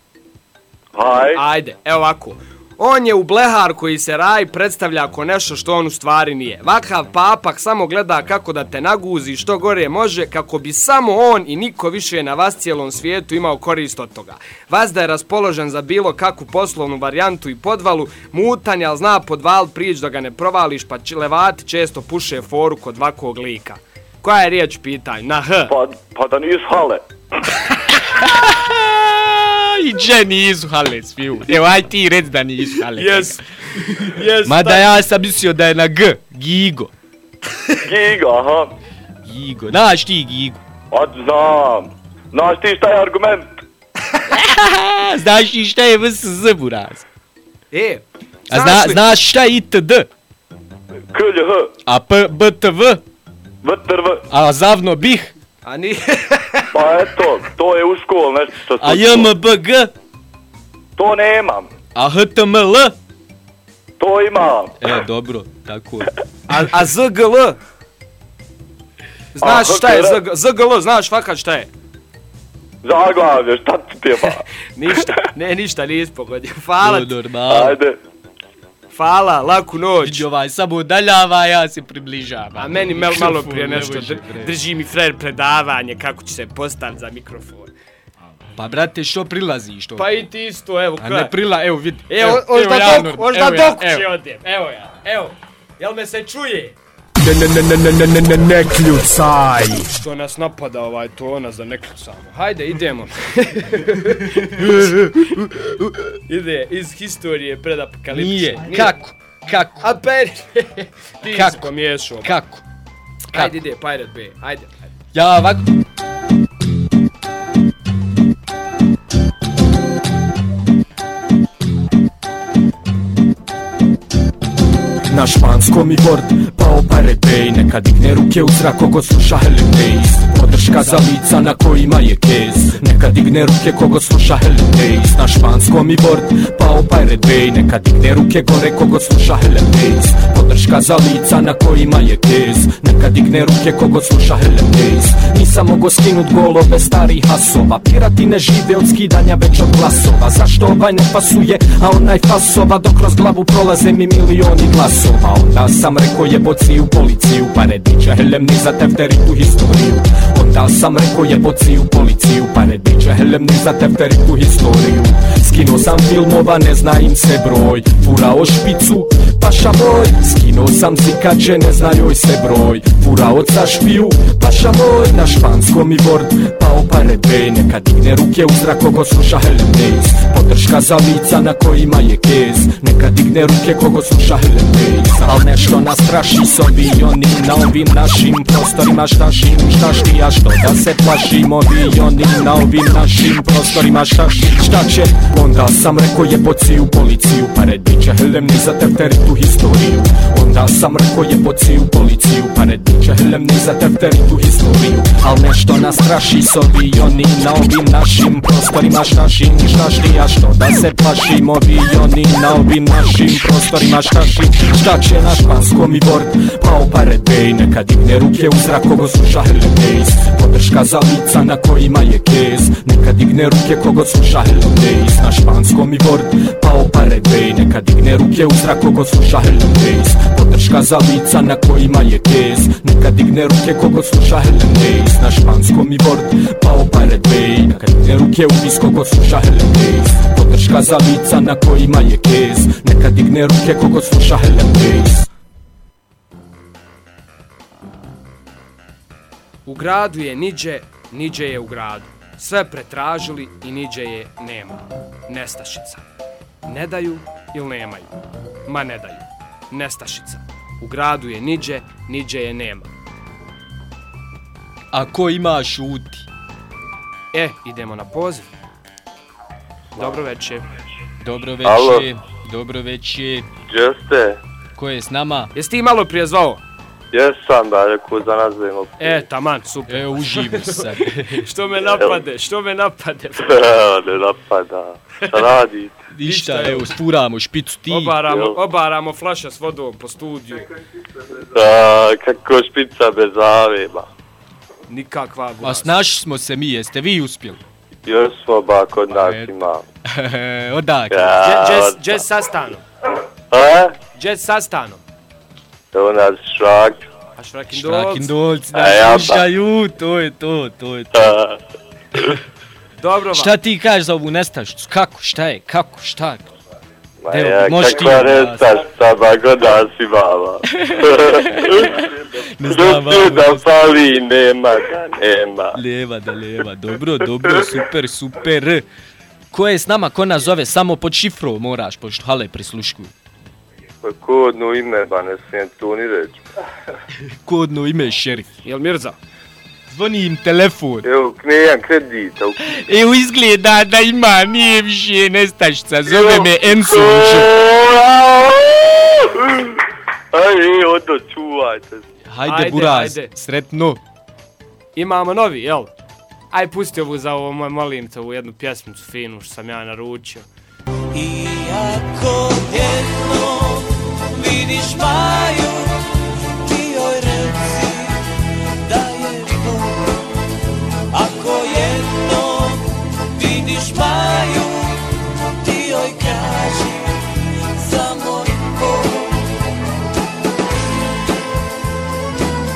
Aj. Ajde, evo ovako. On je u blehar koji se raj predstavlja ako nešto što on u stvari nije. Vakav papak samo gleda kako da te naguzi što gore može, kako bi samo on i niko više na vas cijelom svijetu imao korist od toga. Vazda je raspoložen za bilo kakvu poslovnu varijantu i podvalu, mutanja, ali zna podval prić da ga ne provališ, pa levati često puše foru kod vakog lika. Koja je riječ pitanj? Na H. Pa, pa da nisu hale. I dže nisu hale sviju. Evo, aj ti rec da nisu hale. Yes. Yes. Mada ja sam mislio da je na G. Gigo. Gigo, aha. Gigo. Znaš ti Gigo? Od znam. Znaš ti šta je argument? Znaš ti šta je V S Z, buraz? E. A zna, znaš šta je I T D? K L H. A P B T V? V T R V. A zavno bih? A nije. Pa eto, to je u školu nešto što... A J M B G? To nemam. A H T M L? To imam. E, dobro, tako je. A, a Z G L? Znaš a, šta je Z G L, znaš fakat šta je? Zaglavlje, šta ti tjeba? Ništa, ne ništa nisi pogodio, hvala ti. Ajde. Hvala, laku noć. Viđi ovaj, samo udaljava, ja se približavam. A meni mel, malo prije nešto, drži mi frer predavanje kako će se postaviti za mikrofon. Pa brate, što prilaziš to? Pa i ti isto, evo, kaj. A ne prila, evo vidi. Evo, možda dok, možda dok će odjem. Evo ja, evo. Jel me se čuje? Ne, ne, ne, ne, ne, ne, ne, ne kljucaj. Što nas napada ovaj to nas da ne kljucamo. Hajde, idemo. Ide iz historije predapokaliptične. Nije, kako? Kako? A peri. Ti kako? si pomiješao. Kako? Hajde, ide, Pirate Bay, hajde. Ja ovako... Na španskom i bord, pao Pirate Bay. Neka digne ruke u zrak kogo sluša Helen Days. Podrška za lica na kojima je kez. Neka digne ruke kogo sluša Helen Days. Na španskom i bord, pao Pirate Bay. Neka digne ruke gore kogo sluša Helen Days. Podrška za lica na kojima je kez. Neka digne ruke kogo sluša Helen Days. Nisam mogo skinut golove starih hasova. Pirati ne žive od skidanja već od glasova. Zašto ovaj ne pasuje, a onaj fasova? Dok kroz glavu prolaze mi milioni glasova. Onda sam rekao jeboci u policiju, pa ne diđe helem ni za tefteri tu historiju. Onda sam rekao jeboci u policiju, pa ne diđe helem ni za tefteri tu historiju. Skinuo sam filmova, ne zna im se broj. Furao špicu, paša moj. Skinuo sam zikače, ne zna joj se broj. Furao ca špiju, paša moj. Na španskom i bord, pao Pirate Bay. Neka digne ruke u zrak kogo sluša Helen Days. Podrška za lica na kojima je kez. Neka digne ruke kogo sluša Helen Days. Al nešto nas straši s ovi oni na ovim našim prostorima. Šta šim, šta šti, a što da se plašimo vi oni na ovim našim prostorima. Šta šti, šta će? Onda sam rekao jeboci u policiju, pa ne diđe helem ni za tefteri tu historiju. Onda sam rekao jeboci u policiju, pa ne diđe helem ni za tefteri tu historiju. Al nešto nas straši s ovi oni na ovim našim prostorima. Šta šim, šta šti, a što da se plašimo vi oni na ovim našim prostorima. Šta šim, šta će? Na španskom i bord, pao Pirate Bay. Neka digne ruke u zrak kogo sluša Helen Days. Podrška za lica na kojima je kez. Neka digne ruke kogo sluša Helen Days. Na španskom i bord, pao Pirate Bay. Neka digne ruke u zrak kogo sluša Helen Days. Podrška za lica na kojima je kez. Neka digne ruke kogo sluša Helen Days. Na španskom i bord, pao Pirate Bay. Neka digne ruke u vis kogo sluša Helen Days. Podrška za lica na kojima je kez. Neka digne ruke kogo sluša Helen Days. U gradu je niđe, niđe je u gradu. Sve pretražili i niđe je nema. Nestašica. Ne daju ili nemaju? Ma ne daju. Nestašica. U gradu je niđe, niđe je nema. A ko ima šuti? E, idemo na poziv. Dobro večer. Dobro večer. Alo. Dobro večer. Gdje ste? Ko je s nama? Jesi ti malo prije zvao? Jesam da rekao za nazivimo. E, taman, super. E, uživo sad. Što me napade, što me napade. Ne napada. Šta radite? Ništa, evo, spuramo špicu ti. Obaramo, obaramo flaša s vodom po studiju. Da, kako špica bez avema. Nikakva glas. A snašli smo se mi, jeste vi uspjeli? Još smo ba kod nas imamo. Odakle? Gdje sa stanom? A? Gdje sa stanom? Evo nas šrak. A šrakindolci? Šrakindolci nas slušaju, to je to, to je to. Dobro vam. Šta ti kažeš za ovu nestašicu? Kako, šta je, kako, šta? Ma Evo, ja, kakva nestašica, ba god nas imamo. Ne znam, ali... da fali, nema da, nema. Leva da leva, dobro, dobro, super, super. Ko je s nama, ko nas zove, samo pod šifrom moraš, pošto hale prisluškuju. Pa kodno ime, ba ne smijem tu ni reći. Kodno ime, šerif. Jel Mirza? Zvoni im telefon. Evo, nemam kredita. Evo izgleda da ima, nije više nestašica, zove me Enzo. Ajde, odo, čuvajte. Hajde, ajde Buraz, ajde. Sretno. Imamo novi, jel? Aj, pusti ovu za ovo, moj, molim te, ovu jednu pjesmicu finu što sam ja naručio. Iako jedno vidiš Maju, ti joj reci da je to. Ako jedno vidiš Maju, ti joj kaži samo ko.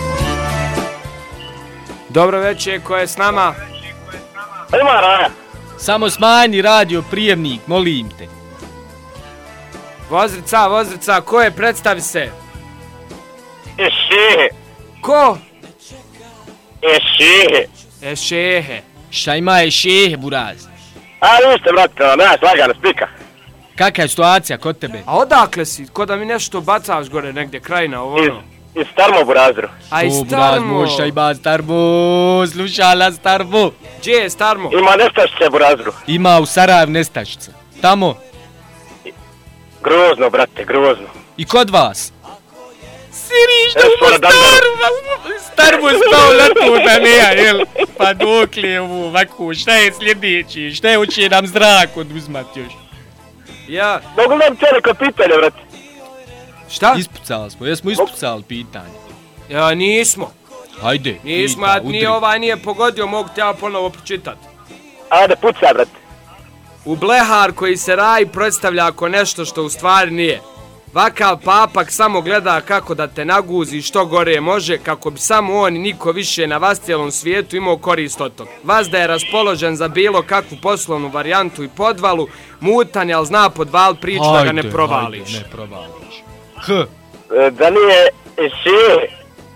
Dobro večer, ko je s nama? Ima Raja. Samo smanji radio prijemnik, molim te. Vozrica, Vozrica, ko je? Predstavi se. Ešehe. Ko? Ešehe. Ešehe. Šta ima Ešehe, buraz? A ništa, brate, naš lagano spika. Kakva je situacija kod tebe? A odakle si? Ko da mi nešto bacaš gore negdje, krajina, ovo ono? Iz Starmo, burazru. A iz Starmo? Šta ima Starmo? Slušala Starmo. Gdje je Starmo? Ima nestašice, burazru. Ima u Sarajev nestašice. Tamo? Grozno, brate, grozno. I kod vas? Siriš da u Starmo, Starmo spao lepo da neja, jel? Pa dokle je ovo ovako, šta je sljedeći, šta je hoće nam zrak oduzmat još? Ja... Mogu nam te neko pitanje, brate? Šta? Ispucali smo, jesmo ispucali pitanje. Ja, nismo. Ajde, nismo, pita, a nije ovaj nije pogodio, mogu te ja ponovo pročitati. Ajde, pucaj, brate. U blehar koji se raji predstavlja ako nešto što u stvari nije. Vakav papak samo gleda kako da te naguzi što gore može, kako bi samo on i niko više na vas cijelom svijetu imao korist od tog. Vas da je raspoložen za bilo kakvu poslovnu varijantu i podvalu, mutan je, ali zna podval priču da ga ne provališ. Ajde, ne provališ. H. Da nije Ešehe.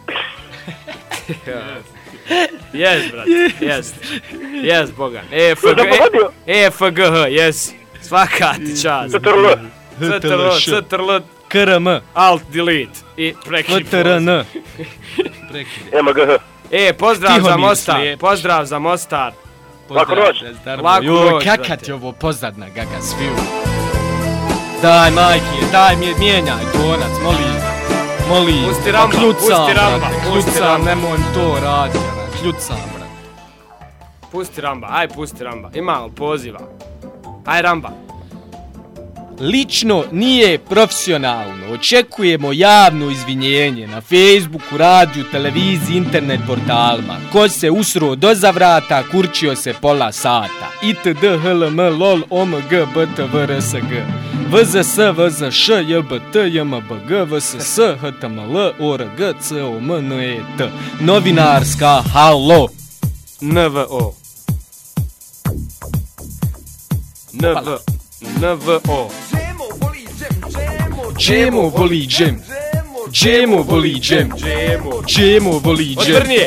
Jes, brat, jes. Jes, Bogan. E, F G H, E, F G H, jes. Svaka ti čast. C T R L. C T R L, C T R L, K R M. Alt, delete. I prekid. F T R N. Prekid. M G H. E, pozdrav za Mostar, pozdrav za Mostar. Lako noć. Lako noć, kakav ti ovo pozadna, gaga, sviju. Daj, majke, daj, mijenjaj tonac, molim. Molim, pusti Ramba, pusti Ramba, pusti Ramba. Nemoj to raditi, kljucam, brat. Pusti Ramba, aj pusti Ramba, ima li poziva? Aj Ramba. Lično nije profesionalno, očekujemo javno izvinjenje na Facebooku, radiju, televiziji, internet portalima. Ko se usro do zavrata, kurčio se pola sata. Itd, hlm, lol, omg, bt, vrsg. V Z S, V Z Š, J B T, J M B G, V S S, H T M L, O R G, C O M, N E T. Novinarska halo. N V O. N V O. N V O. Džemo voli džem. Džemo voli džem. Džemo voli džem. Odvrnije.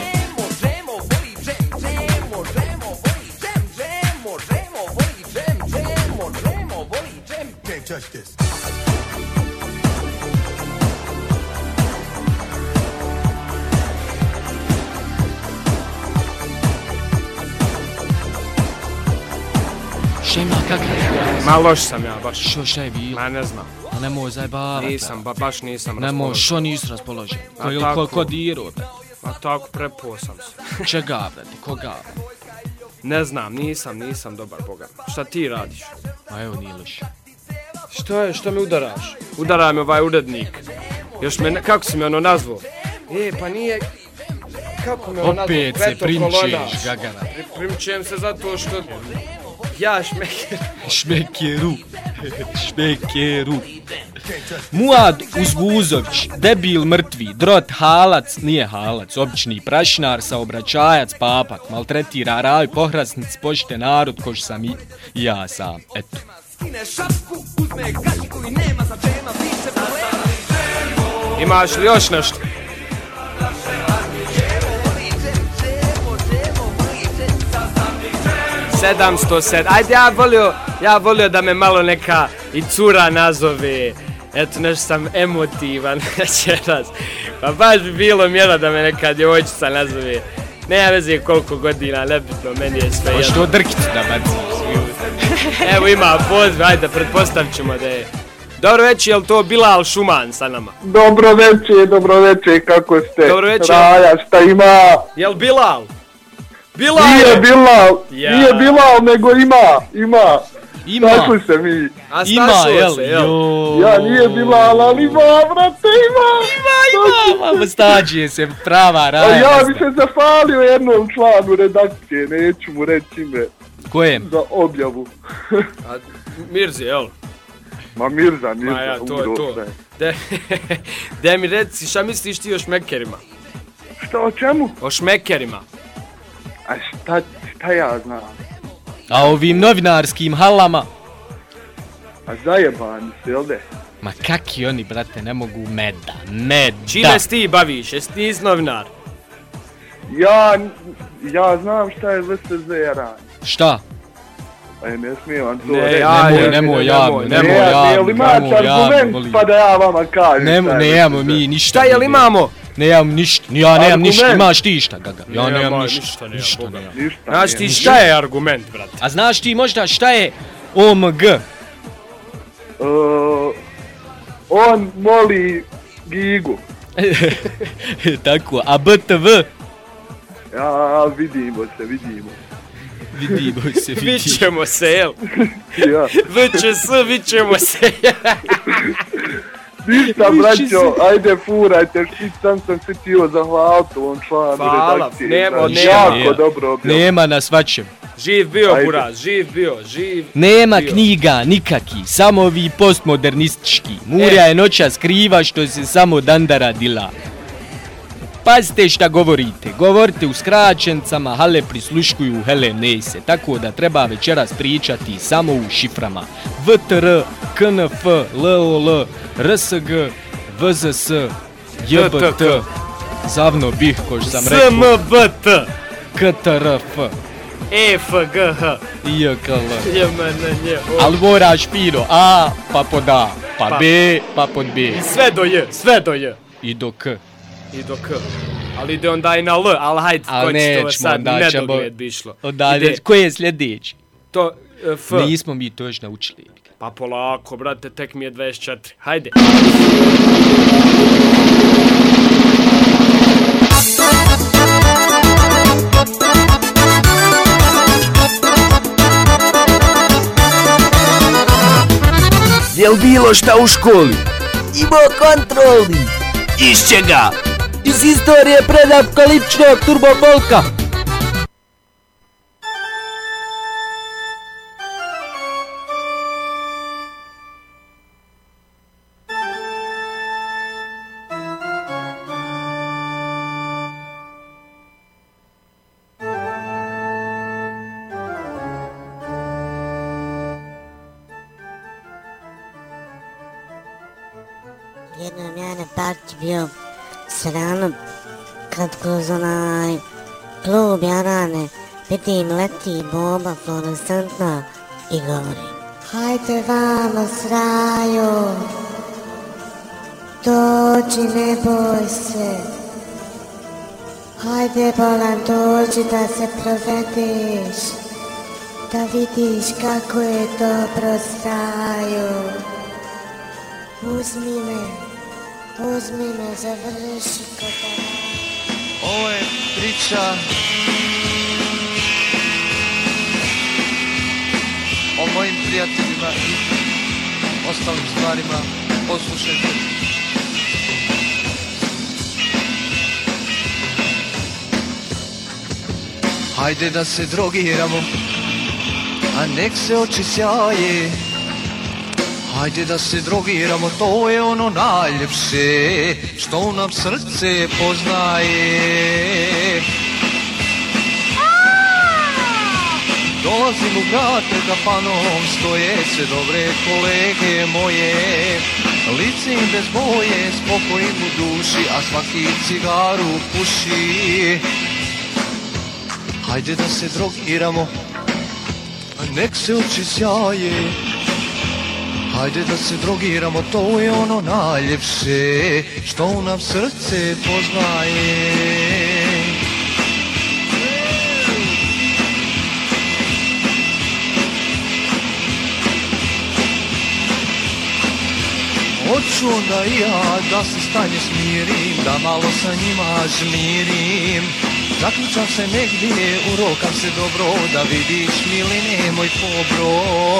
Šema, kakav je? Ma loš sam ja, baš. Što, šta je bilo? Ma ne znam. A nemoj zajbavati. Nisam, ba, baš nisam nemoj, raspoložen. što nisi raspoložen? Ko, A ko, ko diro, brate? A tako, prepuo sam se. Čega, brate, koga? Ne znam, nisam, nisam dobar, Boga. Šta ti radiš? A evo, nije loš. Što je, što me udaraš? Udara me ovaj urednik. Još me, kako si me ono nazvao? E, pa nije... Kako me ono nazvao? Opet se primčeš, Gagara. Primčujem se zato što... Ja šmeker. Šmekeru. Šmekeru. Muad Uzguzović, debil mrtvi, drot halac, nije halac, obični prašnar, saobraćajac, papak, maltretira raj, pohrasnic, pošte narod, kož sam i ja sam, eto. Imaš li još nešto? sedamsto sedam, ajde ja volio, ja volio da me malo neka i cura nazove, eto nešto sam emotivan večeras, pa baš bi bilo mjera da me neka djevojčica nazove, nema veze koliko godina, nebitno, meni je sve jedno. Pa što drkicu da baciš? Evo ima poziv, ajde pretpostavit ćemo da je. Dobro večer, je li to Bilal Šuman sa nama? Dobro večer, dobro večer, kako ste? Dobro večer. Raja, šta ima? Jel Bilal? Bilal! Nije Bilal, ja. Nije Bilal, nego ima, ima. Ima. Snašli se mi. A ima, jel? se, jel? Ja nije Bilal, ali ima, brate, ima. Ima, ima. Stađe se, prava raja. A ja bi se zafalio jednom članu redakcije, neću mu reći ime. Kojem? Za objavu. A, Mirzi, jel? Ma Mirza, Mirza, Ma ja, to je umro to. sve. De, de mi reci, šta misliš ti o šmekerima? Šta, o čemu? O šmekerima. A šta, šta ja znam? A ovim novinarskim halama? A zajebani se, jel de? Ma kaki oni, brate, ne mogu meda, meda. Čime se ti baviš, jesi ti iz novinar? Ja, ja znam šta je V S Z rani. Šta? E, ne smijem vam to ne, reći. Nemoj, nemoj javno, nemoj javno, nemoj javno, pa da ja vama kažem. Nemo, nemamo mi ništa. Šta jel imamo? Nemam ništa, ja nemam ništa, imaš ti šta, Gaga? Ja nemam ništa, ništa nemam. Znaš ti šta je argument, brate? A znaš ti možda šta je O M G? On moli Gigu. Tako, a B T V? Ja, vidimo se, vidimo. Vidimo se, vidimo. Vićemo se, jel? Ja. V Č S, vićemo se. Ništa, braćo, ajde furajte, štit sam sam se tio zahvaliti ovom članu redakcije. Nema, nema. Jako dobro objel. Nema nas vaćem. Živ bio, Buraz, živ bio, živ Nema bio. knjiga, nikaki, samo ovi postmodernistički. Murja E. je noća skriva što se samo dandara dila. Pazite šta govorite, govorite u skraćencama, hale prisluškuju Helen Neise, tako da treba večeras pričati samo u šiframa. V T R, K N F, L O L, R S G, V Z S, J B T, zavno bih, ko što sam rekao, S M B T, K T R F, E F G H, J K L. J M N J O. Al moraš fino, A, pa pod A, pa B, pa pod B. I sve do J, sve do J. I do K. I do K. Ali ide onda i na L, ali hajde, to će to sad nedogled bi išlo. Ide... Koje je sljedeći? To, F. Nismo mi to još naučili. Pa polako, brate, tek mi je dvadeset četiri. Hajde. Jel bilo šta u školi? Imao kontroli. Iz čega? Iz istorije predapkaličnog turbofolka. Jednom ja na parti bio srano kad kroz onaj klub Jarane vidim leti bomba fluorescentna i govori: hajde vamo sraju, dođi ne boj se, hajde bolan dođi da se provedeš, da vidiš kako je dobro sraju. Uzmi me, uzmi me, završi kod. Ovo je priča o mojim prijateljima i ostalim stvarima. Poslušajte. Hajde da se drogiramo, a nek se oči sjaje. Hajde da se drogiramo, to je ono najljepše što nam srce poznaje. Dolazim u grad pred kafanom, stoje sve dobre kolege moje. Licim bez boje, spokojim u duši, a svaki cigaru puši. Hajde da se drogiramo, a nek se oči sjaje. Hajde da se drogiramo, to je ono najljepše što nam srce poznaje. Hoću onda i ja da se stanje smirim, da malo sa njima žmirim. Zaključam se negdje, urokam se dobro, da vidiš miline moj pobro.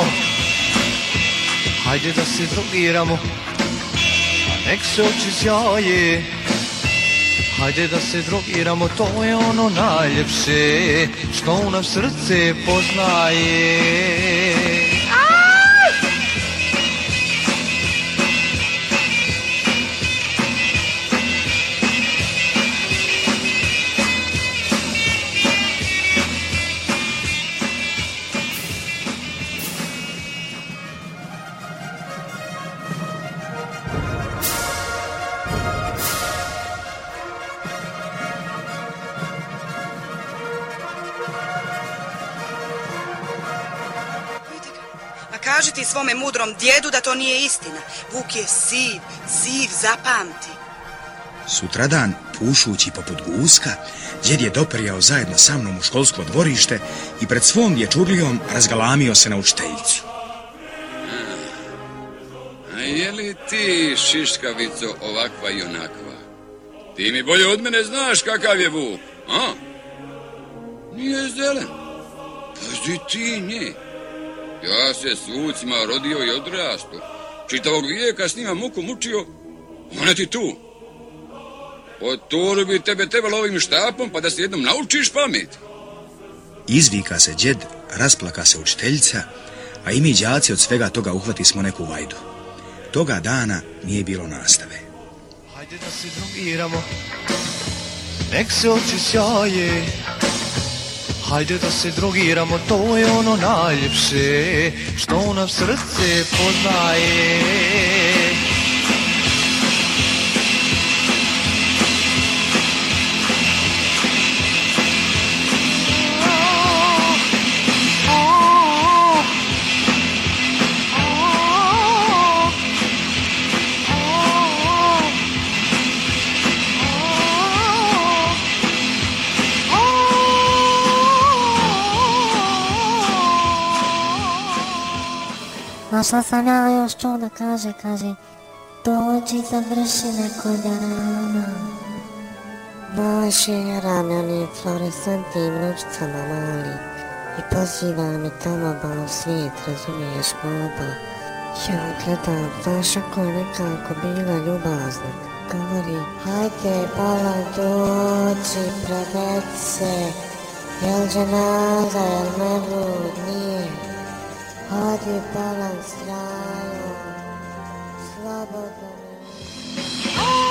Hajde da se drogiramo, a nek se oči sjaje. Hajde da se drogiramo, to je ono najljepše što nam srce poznaje. kažiti svome mudrom djedu da to nije istina. Vuk je siv, siv, zapamti. Sutradan, pušući poput guska, djed je doprijao zajedno sa mnom u školsko dvorište i pred svom dječurlijom razgalamio se na učiteljicu. A je li ti, šiškavico, ovakva i onakva? Ti mi bolje od mene znaš kakav je Vuk, a? Nije zelen. Pazi ti nje. Ja se s vucima rodio i odrasto. Čitavog vijeka s njima muku mučio, ona ti tu. Oturu bi tebe trebalo ovim štapom pa da se jednom naučiš pamet. Izvika se djed, rasplaka se učiteljica, a i mi đaci od svega toga uhvati smo neku vajdu. Toga dana nije bilo nastave. Hajde da se drogiramo, nek se oči sjaje. Hajde da se drogiramo, to je ono najljepše što nam srce poznaje. A šta sam ja još čuo da kaže, kaže, dođi završi neko dana. Baš je rameni fluorescentnim ručicama mali i poziva mi tamo ba u svijet, razumiješ, baba. Ja gledam, znaš ako je nekako bila ljubazna. Govori, hajde bala dođi, pravece, jel dženaza, jel mevlud, nije. Hadi balan straju, slobodno mi.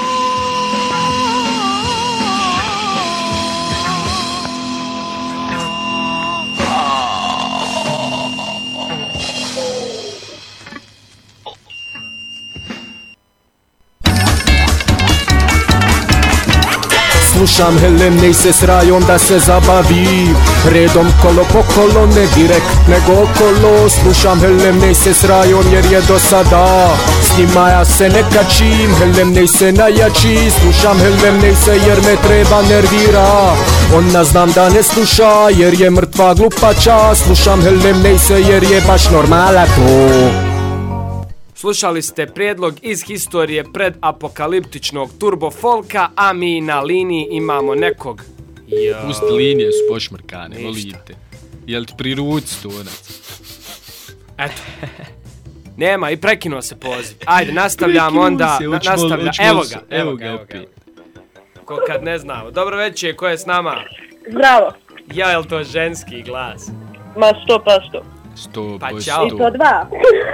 Slušam Helen Neise s rajom da se zabavi. Redom kolo po kolo, ne direkt nego okolo. Slušam Helen Neise s rajom jer je do sada s njima ja se ne kačim. Helen Neise najjači. Slušam Helen Neise jer me treba nervira. Ona znam da ne sluša jer je mrtva glupača. Slušam Helen Neise jer je baš normala to. Slušali ste prijedlog iz historije predapokaliptičnog turbo folka, a mi na liniji imamo nekog. Jo. Pusti, linije su pošmrkane, volite. Jel ti pri ruci tonac? Eto. Nema, i prekinuo se poziv. Ajde, nastavljamo onda. Se, na, učmo, nastavlja. učmo evo se, ga, evo, evo ga, ga evo opet. Ko kad ne znamo. Dobro večer, ko je s nama? Zdravo. Ja, je li to ženski glas? Ma sto pa sto. Sto pa čao. I to dva.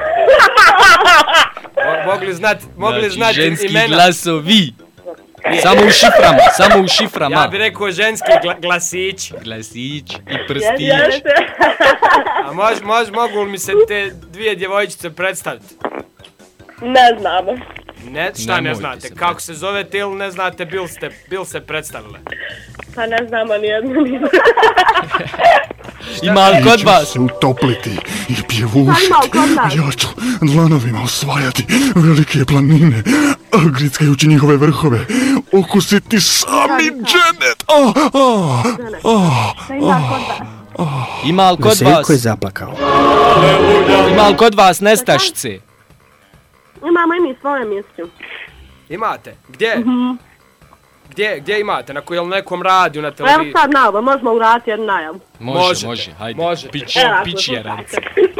Mo, mogli znati mogli znači, znati ženski imena. glasovi. Samo u šiframa, samo u šiframa. Ja bih rekao ženski gla, glasić. Glasić i prstić. A mož, mož, mogu li mi se te dvije djevojčice predstaviti? Ne znamo. Ne, šta Nemojte ne znate? Se Kako se zovete ili ne znate, bil ste, bil se predstavile? Pa ne znamo nijedno ni. Ima li kod vas? Se utopliti i pjevušiti, ja ću dlanovima osvajati velike planine, grickajući njihove vrhove, okusiti sami dženet. Oh, oh, oh, oh. Ima li kod vas? Veseljko je zaplakao. Ima li kod vas nestašice? Imamo i mi svoje mjesto. Imate? Gdje? Mhm. Gdje, gdje imate? Na kojel nekom radiju, na televiziji? Evo sad na ovo, možemo uraditi jednu najavu. Može, Možete, može, hajde. Možete. Pić, Evo, pić jerance.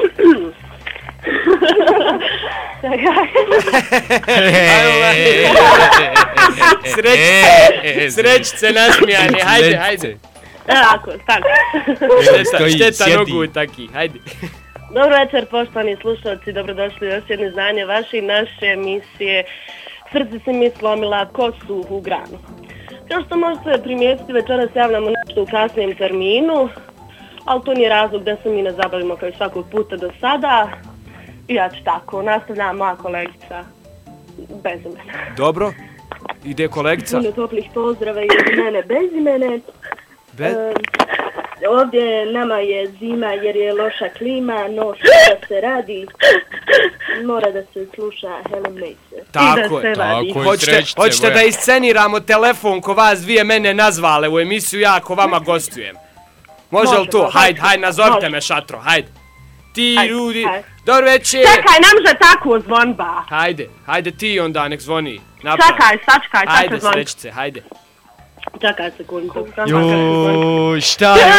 Srećice, srećice nasmijane, hajde, hajde. Evo ako, tako. Šteta, šteta nogu taki, hajde. Dobro večer, poštovani slušalci, dobrodošli u još jedno izdanje vaše i naše emisije Srce se mi slomila ko suhu granu. Kao što možete primijetiti, večeras javljamo nešto u kasnijem terminu, ali to nije razlog da se mi ne zabavimo kao i svakog puta do sada. I ja ću tako, nastavljam moja kolegica bez imena. Dobro, ide kolegica. Puno toplih pozdrava i od mene bez imene. Bez? E, ovdje nama je zima jer je loša klima, no što se radi, mora da se sluša Helen Mace. Tako je, tako je. Hoćete, hoćete da isceniramo telefon ko vas dvije mene nazvale u emisiju, ja ko vama gostujem. Može li to? Hajde, hajde, nazovite me Šatro, hajde. Ti ljudi, dobro večer. Čekaj, ne može tako zvonba. Hajde, hajde ti onda nek zvoni. Čekaj, sačkaj, čekaj hajde, zvon. srećice, hajde. Čekaj sekundu. Joj, šta je?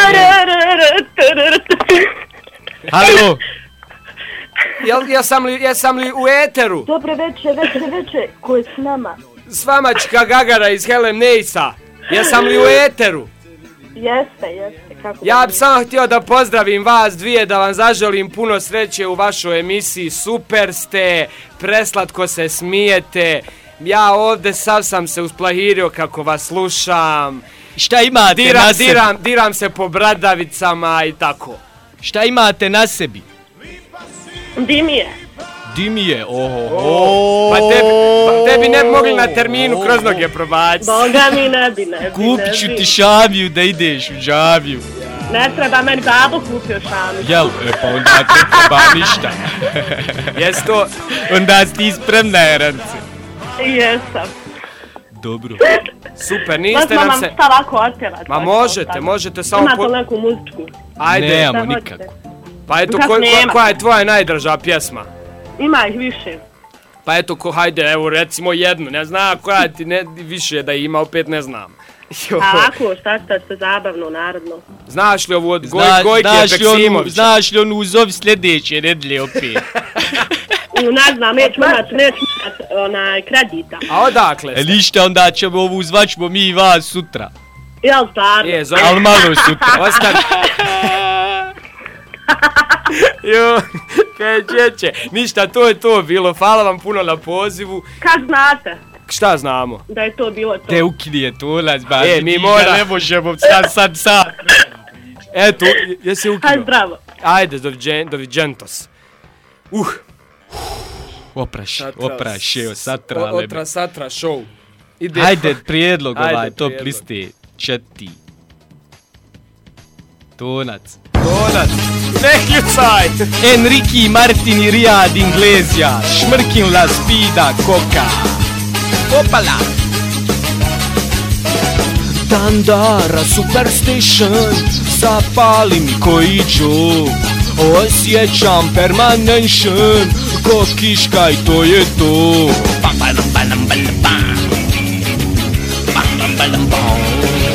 Halo? Jel, jesam, li, jesam li u eteru? Dobro večer, večer, večer, ko je s nama? S vama Čika Gagara iz Helen Mace-a. Jesam li u eteru? Jeste, jeste. Kako ja bih samo htio da pozdravim vas dvije, da vam zaželim puno sreće u vašoj emisiji. Super ste, preslatko se smijete. Ja ovdje sav sam se usplahirio kako vas slušam. Šta imate diram, na sebi? Diram, diram se po bradavicama i tako. Šta imate na sebi? Dimije. Dimije, oho. Pa tebi, pa tebi ne bi mogli na terminu kroz noge probaciti. Boga mi ne bi, ne bi. Kupit ću ti šamiju da ideš u džamiju. Ne treba, meni babo kupio šamiju. Jel, e pa onda ne treba ništa. Jes to? Onda si ti spremna, Jerance. Jesam. Dobro. Super, niste nam se... Šta lako otjevat? Ma možete, možete samo... Imate po... neku muzičku? Ajde. Nemamo nikako. Pa eto, ko, ko, koja je tvoja najdraža pjesma? Ima ih više. Pa eto, ko, hajde, evo recimo jednu, ne znam koja ti ne, više da ima, opet ne znam. Tako, šta šta se zabavno, narodno. Znaš li ovu od Goj, Zna, Gojke Peksimovića? Znaš li onu uzovi sljedeće nedlje opet? Ne znam, nećemo imati, nećemo imati onaj kredita. A odakle ste? E ništa, onda ćemo ovu zvaćemo mi i vas sutra. Jel stvarno? Je, zove... Ali malo sutra. Ostani. Jo, kaj čeće. Ništa, to je to bilo. Hvala vam puno na pozivu. Kad znate? Šta znamo? Da je to bilo to. Te uknije to, nas ba. E, mi mora. Ne možemo sad, sad, sad. Eto, jesi ukinuo? Hajde, zdravo. Ajde, doviđen, doviđentos. Uh. Opraš, opraš, evo, satra, lebe. Otra, satra, show. Ide. Hajde, prijedlog ovaj, Ajde, top prijedlog. liste. Četi. Tonac. Tonac. Ne kljucaj. Enrique Martin i Riyad Inglesija. Šmrkin la spida koka. Opala. Dandara Superstation, zapali mi koji džu. Osjećam permanention, ko kiška i to je to. Bam bam bam bam bam. Bam bam bam bam.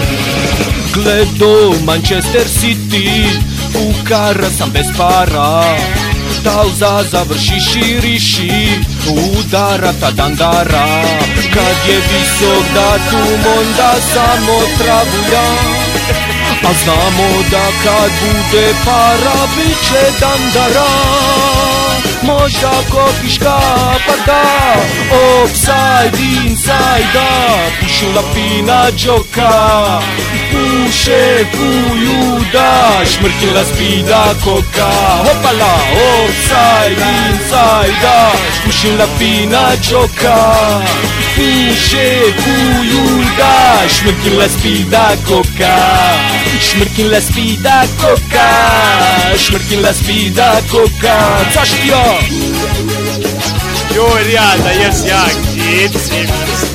Gledo Manchester City, ukara sam bez para. Pauza završi širiši, udara ta dandara. Kad je visok datum onda samo travuja. A znamo da kad bude para bit će dandara. Možda kokiška pa da, offside inside, pušila fina džoka. Puše fuju da, šmrkila spida koka. Hopala, offside inside, pušila fina džoka. Puše fuju da, šmrkila spida koka. Šmrkila spida koka, šmrkila spida koka. Zaštio! Joj, Rijada, jes jak, djeci.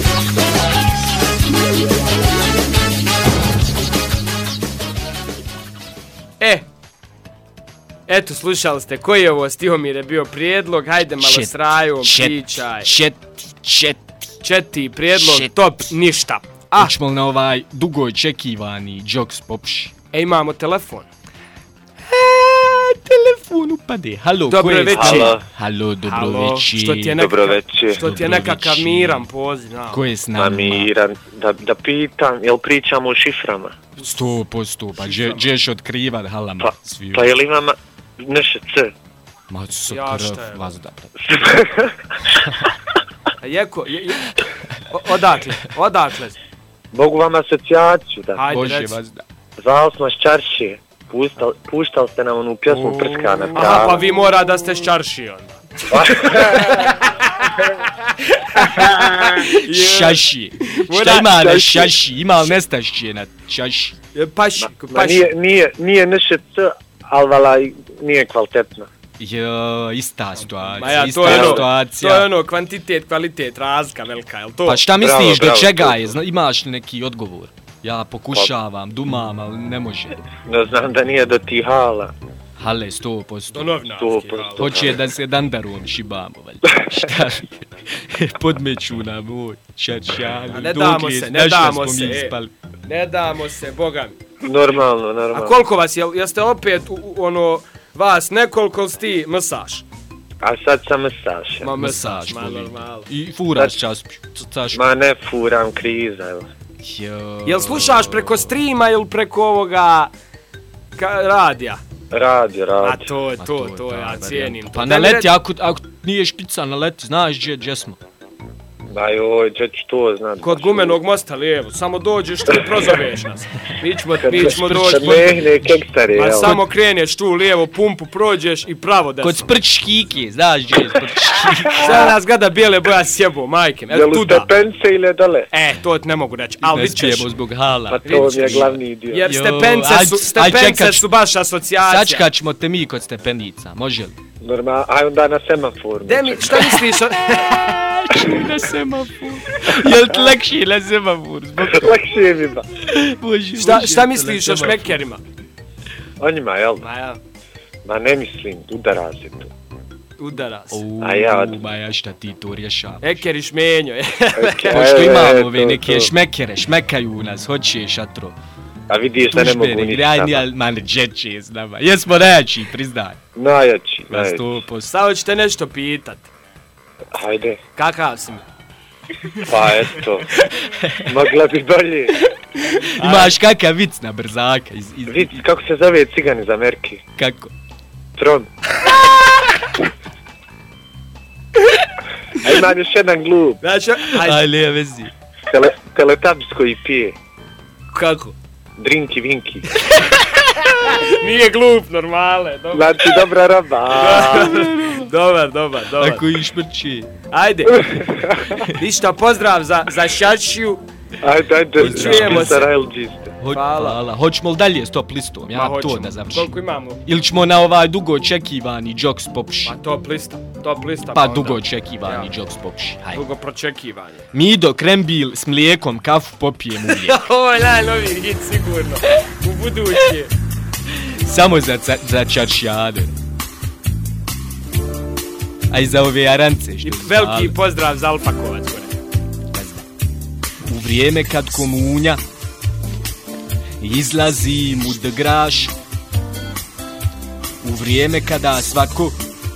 E, eto, slušali ste, koji je ovo Stihomire bio prijedlog, hajde malo s Rajom, pričaj. Čet, čet, Četi prijedlog, šet. Top, ništa. Ah. Hoćemo na ovaj dugo očekivani Jokes Popši. E, imamo telefon. E, telefon upade. Halo, dobro večer. Halo. Halo, dobro Halo. večer. Što ti je nekakav, dobro večer. Što ti je nekakav miran poziv. No. Ko je s nama? Ma miran, da, da pitam, jel pričamo o šiframa? Sto posto, pa džeš otkrivat halama. Pa, pa jel imam neše C? Ma su ja, krv, je, vazda. A jeko, je, je, odakle, odakle? Mogu vam asocijaciju da. Ajde, Bože, reci. vazda. Zvao smo s čaršije. Puštali, puštali ste nam onu pjesmu Prska na travu. Aha, pa vi mora da ste s čaršiji onda. Šaši. Šta ima na šaši? Ima li nestašće na šaši? Paši, Ma, paši. nije, nije, nije nešto c, ali vala nije kvalitetno. Jo, ista situacija, Ma ja, ista to je ono, situacija. To je ono, kvantitet, kvalitet, razlika velika, jel to? Pa šta misliš, Bravo, do bravo, čega to- je? Zna, imaš li neki odgovor? Ja pokušavam, dumam, ali ne može. Ne znam da nije do tih hala. Hale, sto posto. Do novinarski. sto posto. Hoće da se dandarom šibamo, valjda. Šta? Podmeću nam, oj, čaršalu. A ne damo se, ne damo se, e. Ispali. Ne damo se, boga mi. Normalno, A normalno. koliko vas, jel, jeste opet, u, u, ono, vas nekoliko sti msaš? A sad sam masaž. Ma Masaž, msaš, ma voli. normalno. I furaš časpu. Čašku. Ma ne furam, kriza, evo. Jo. Jel slušaš preko streama ili preko ovoga ka, radija? Radio, A radio. to, Ma to, to, je ja ta cijenim. Pa Daj na mi leti, reci- ako, ako nije špica na leti, znaš gdje, gdje smo. Da joj, če ću to znat. Kod gumenog mosta lijevo, samo dođeš tu i prozoveš nas. Mi ćemo, Kad mi ćemo doći. Kad mehne kekstare, Ma evo. samo kreneš tu lijevo, pumpu prođeš i pravo desno. Kod sprčkike, znaš gdje je sprčkike. Sada nas gada bijele boja sjebo, majke. E, Jel u tuda. stepence ili dole? E, to ti ne mogu reći, ali Ne vidit ćeš. smijemo zbog hala. Pa to mi je ćeš. glavni dio. Jer Jo, stepence aj- su, aj stepence čekat- su baš asocijacija. Sačkat ćemo te mi kod stepenica, može li? Normal, aj onda na semaforu. Demi, šta misliš o... Na semafor. Jel ti lakši na semafor? Zbog Lakše mi ba. Bože, Šta, bože, šta na misliš o semafor. šmekerima? O njima, jel? Ma ja, Ma ne mislim, udara se tu. udara se. Uuu, A ja- ma ja šta ti to rješavaš? Eker i šmenjo. Pošto E, imamo e, ove to, neke to. šmekere, šmekaju nas, hoće šatro. A vidiš da ne mogu Tužbene, ništa. grajni, ali ma ne džeće s nama. Jesmo najjači, priznaj. Najjači, Na najjači. sto posto. Samo ću te nešto pitat. Hajde, Kakav si mi? pa eto. Mogla bi bolje. Imaš kakav vic na brzaka? Iz, iz, Vic, kako se zove cigan iz Amerike? Kako? Tron. A imam još jedan glub. Znači, ajde, Aj, ne vezi. Tele, teletabis koji pije. kako? Drinki, vinki. Nije glup, normale, dobro. Znači, dobra roba. Dobar, dobar, dobar. Ako i šmrči. Ajde. Ništa, pozdrav za, za Šačiju. Ajde, ajde. Čujemo se. L G ste. Ho, Hvala. hvala. Hoćemo li dalje s top listom? Ja Ma, to hoćemo. da završim. Koliko imamo? Ili ćemo na ovaj dugo očekivani Jocks Popši? Pa top lista, top lista. Pa onda. dugo očekivani Ja. Jocks Popši. Hajde. Dugo pročekivanje. Mido, krembil s mlijekom, kafu popijem uvijek. Ovo je najnoviji hit sigurno. U buduće. Samo za, za, za čaršijade. A i za ove arance što I su veliki zvali. pozdrav za Alpakovac gore. U vrijeme kad komunja izlazim u degraš, u vrijeme kada svako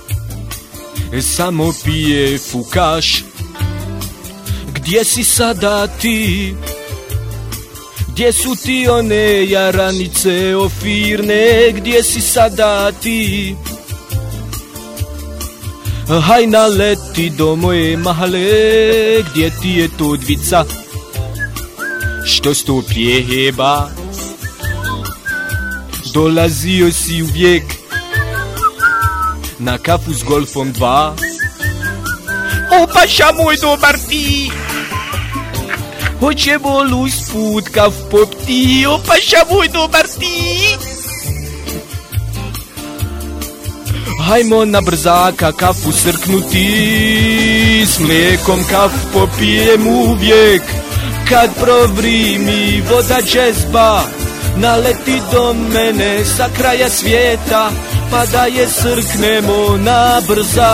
samo pije fukaš, gdje si sada ti? Gdje su ti one jaranice ofirne? Gdje si sada ti? Haj naleti do moje mahale, gdje ti je to dvica što sto pjeheba? Dolazio si uvijek na kafu s golfom dva. O paša moj dobar ti, hoćemo li usput kaf popti? O paša moj dobar ti, hajmo na brzaka kafu srknuti, s mlijekom kafu popijem uvijek. Kad provrimi voda džezba, naleti do mene sa kraja svijeta, pa da je srknemo na brzaka.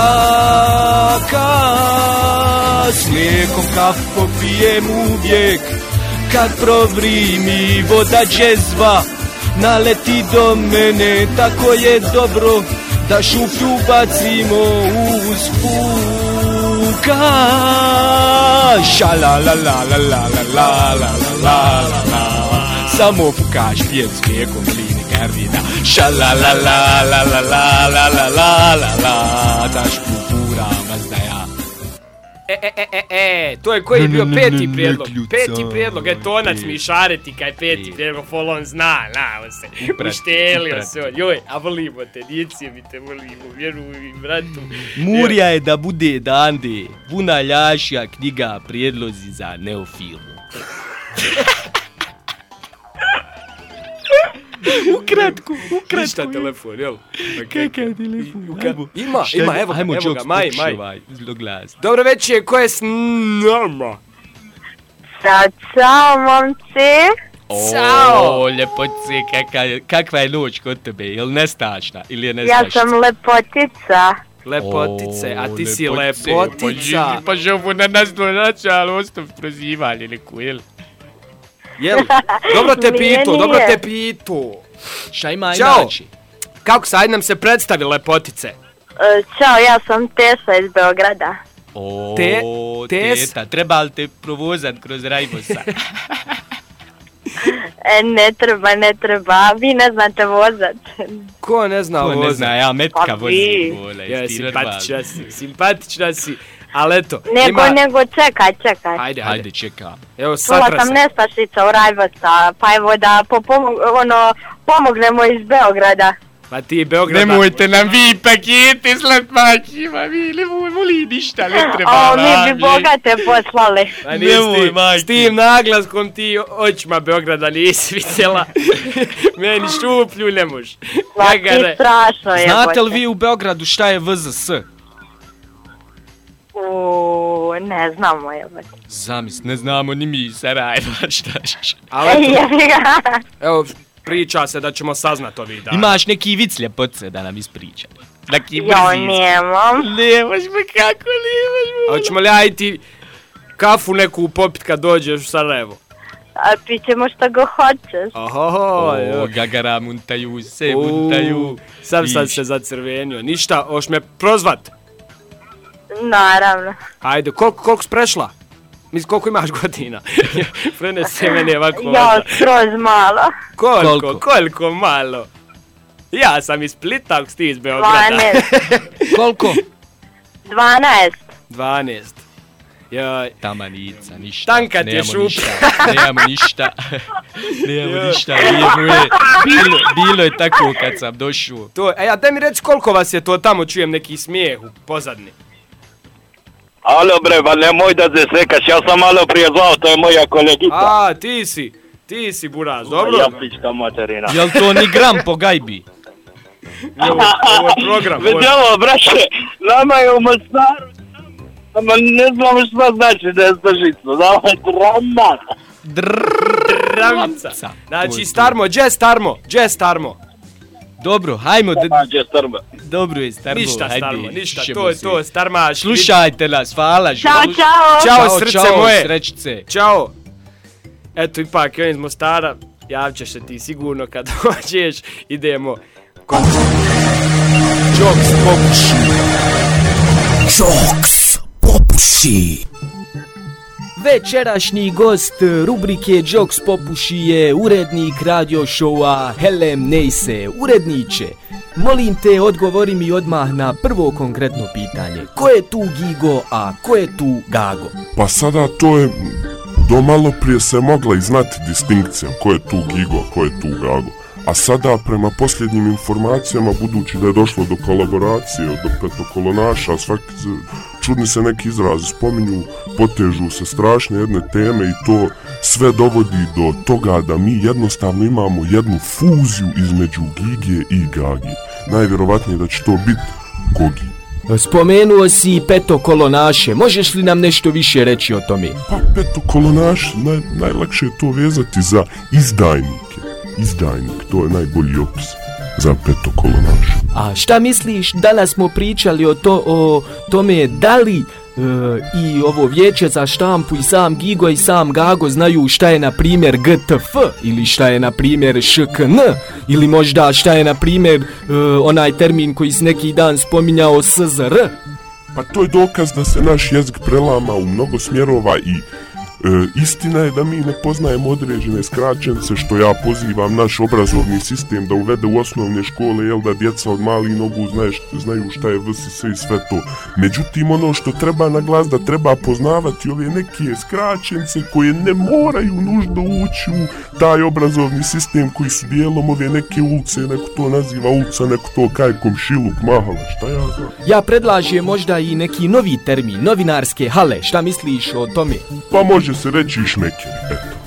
S mlijekom kafu popijem uvijek. Kad provrimi voda džezba, naleti do mene, tako je dobro da šuplju bacimo uz fuka. Šala la la la la la la la la la la. Samo fukaš pijem s mlijekom plini gardina. Šala la la la la la la la la la la. Daš kupura mazdaja. E, e, e, e, e, to je koji je bio Ne, ne, peti ne, prijedlog. ne, kljuca. Peti prijedlog, je tonac mi šareti kaj peti prijedlog, fol on zna, na, on se uštelio se on. Joj, a volimo te, djeci mi te volimo, vjeruj mi, bratu. Murija je da bude dande, puna ljaša knjiga prijedlozi za neofilmu. Ukratko, ukratko. Ništa telefon, jel? Kakav telefon? Uka... Ima, ima, evo ga, Ajmo, evo ga, maj, maj. Ovaj, do glasa. Dobro večer, ko je s nama? Ćao, čao, momci. O, ljepotice, kakva, kakva je noć kod tebe? Je li nestašna ili je nestašna? Ja sam lepotica. Lepotice, a ti si lepotica. Pa žovu na nas donaća, ali ostav prozivanje neku, jel? Jel? Dobro te pitu, dobro te pitu. Šta ima Ćao. inači? Kako se, ajde nam se predstavi lepotice. Uh, Ćao, ja sam Tesa iz Beograda. O, Te, tes. teta, treba li te provozat kroz Rajbosa? E, ne treba, ne treba, vi ne znate vozat. Ko ne zna vozat? Ko ne zna, ja metka Pa vozim. vi. Vole, Ja, jesi simpatična si, simpatična si. Ali eto, Nego, ima... nego, čekaj, čekaj. Ajde, ajde. Ajde, čekam. Evo, Čula satra sam se. nestašica u Rajbosa, pa evo da popomog, ono, pomognemo iz Beograda. Pa ti Beograda... Nemojte nam vi pakete slat makima, vi ne voli ništa, ne treba O, vam. mi bi bogate poslali. Pa nije s Nemoj, tim, majke. s tim naglaskom ti očima Beograda nisi vidjela. Meni šuplju ne može. Pa ti strašno je. Znate li vi u Beogradu šta je V Z S? Uuu, ne znamo je. Zamisli, ne znamo ni mi iz Sarajeva, šta ćeš. Ali eto, evo, priča se da ćemo saznat ovih dana. Imaš neki vic ljepotice da nam ispričaj. Neki brzi. Jo, nemam. Nemaš me kako, nemaš me. A hoćemo li ajti kafu neku popit kad dođeš u Sarajevo? A pićemo što go hoćeš. Ohoho, O, gagara muntaju, se muntaju. Sam sad se zacrvenio. Ništa, hoš me prozvat? Naravno. Ajde, koliko, koliko si prešla? Mislim, koliko imaš godina? Prenese mene ovako Ja, važno. skroz malo. Koliko, Koliko? koliko malo? Ja sam iz Splita, ako si ti iz Beograda. dvanaest. Koliko? dvanaest. dvanaest. Joj. Tamanica, ništa. Tanka ti je Nemamo šupa. ništa, nemamo ništa. Nemamo Joj. ništa, bilo je, bilo, bilo je tako kad sam došao. To, e, a daj mi reći koliko vas je to tamo, čujem neki smijeh u pozadini. Alo bre, ba nemoj da se sekaš, ja sam malo prije zvao, to je moja kolegica. A, ti si, ti si buraz, dobro? Ja pička materina. Jel to ni gram po gajbi? Ovo, ovo je program. ovo je- Već ovo, braće, nama je u Mostaru, ama ne znamo šta znači da je stažica, nama je drama. Dramca. Znači, starmo, gdje je starmo? Gdje je starmo? Dobro, hajmo. Da... Gdje starmo? Dobro je, starmo. Ništa hajde, starmo, ništa, ćemo to je se. to, starmaš. Slušajte nas, hvala. Ćao, živjeli. čao. Ćao, Ćao, srce čao, moje. srećice. Ćao. Eto, ipak, on iz Mostara, javit ćeš se ti sigurno kad dođeš, idemo. Jokes popuši. Jokes popuši. Večerašnji gost rubrike Jokes popuši je urednik radio showa Helem Neise. Uredniče, molim te odgovori mi odmah na prvo konkretno pitanje. Ko je tu Gigo, a ko je tu Gago? Pa sada to je, do malo prije se mogla i znati distinkcija ko je tu Gigo, a ko je tu Gago. A sada, prema posljednjim informacijama, budući da je došlo do kolaboracije od petokolonaša, svaki čudni se neki izrazi spominju, potežu se strašne jedne teme i to sve dovodi do toga da mi jednostavno imamo jednu fuziju između Gige i Gagi. Najvjerovatnije da će to biti Gogi. Spomenuo si petokolonaše, možeš li nam nešto više reći o tome? Pa petokolonaš, naj, najlakše je to vezati za izdajnike. Izdajnik, to je najbolji opis za petokolonaša. A šta misliš, danas smo pričali o, to, o tome da li e, i ovo vijeće za štampu i sam Gigo i sam Gago znaju šta je na primjer G T F ili šta je na primjer Š K N ili možda šta je na primjer e, onaj termin koji si neki dan spominjao S Z R? Pa to je dokaz da se naš jezik prelama u mnogo smjerova i E, istina je da mi ne poznajemo određene skraćence, što ja pozivam naš obrazovni sistem da uvede u osnovne škole, jel da djeca od malih nogu znaju, znaju šta je V S S i sve to. Međutim, ono što treba naglas da treba poznavati ove neke skraćence koje ne moraju nužno ući u taj obrazovni sistem koji su dijelom ove neke ulice, neko to naziva ulica, neko to kaj komšiluk, mahala, šta ja znam. Ja predlažem možda i neki novi termin, novinarske hale, šta misliš o tome? Pa može se reći i šmekeri, eto.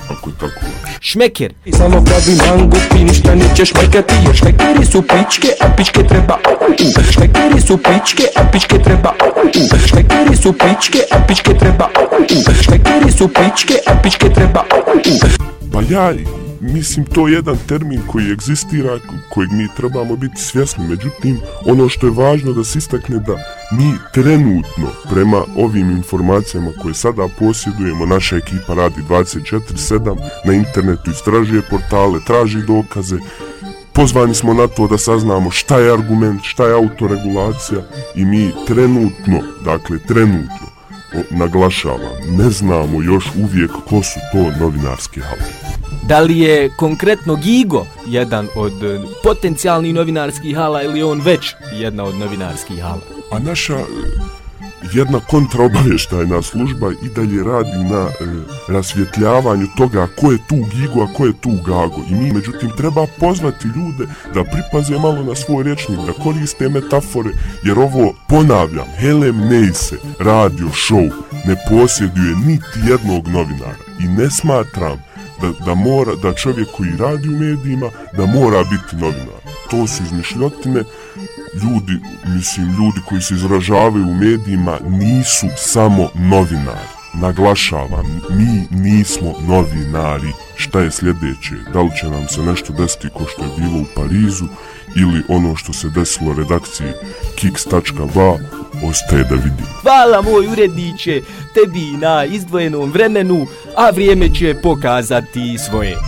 ako je tako. Šmeker. I samo pravi mango, ti ništa nećeš šmekati, jer šmekeri su pičke, a pičke treba u. Šmekeri su pičke, a pičke treba u. Šmekeri su pičke, a pičke treba u. Šmekeri su pičke, a pičke treba u. Pa ja mislim to je jedan termin koji egzistira, kojeg mi trebamo biti svjesni. Međutim, ono što je važno da se istakne da mi trenutno prema ovim informacijama koje sada posjedujemo, naša ekipa radi dvadeset četiri sedam na internetu, istražuje portale, traži dokaze. Pozvani smo na to da saznamo šta je argument, šta je autoregulacija i mi trenutno, dakle trenutno, naglašavam, ne znamo još uvijek ko su to novinarske hale. Da li je konkretno Gigo jedan od potencijalnih novinarskih hala ili on već jedna od novinarskih hala? A naša jedna kontraobavještajna služba i dalje radi na e, rasvjetljavanju toga ko je tu Gigo, a ko je tu Gago. I mi, međutim, treba pozvati ljude da pripaze malo na svoj rječnik, da koriste metafore, jer ovo, ponavljam, Helem Neise radio show ne posjeduje niti jednog novinara. I ne smatram da, da, mora, da čovjek koji radi u medijima, da mora biti novinar. To su izmišljotine. Ljudi, mislim, ljudi koji se izražavaju u medijima nisu samo novinari. Naglašavam, mi nismo novinari. Šta je sljedeće? Da li će nam se nešto desiti ko što je bilo u Parizu ili ono što se desilo redakciji kiks tačka va, ostaje da vidimo. Hvala moj uredniče, tebi na izdvojenom vremenu, a vrijeme će pokazati svoje.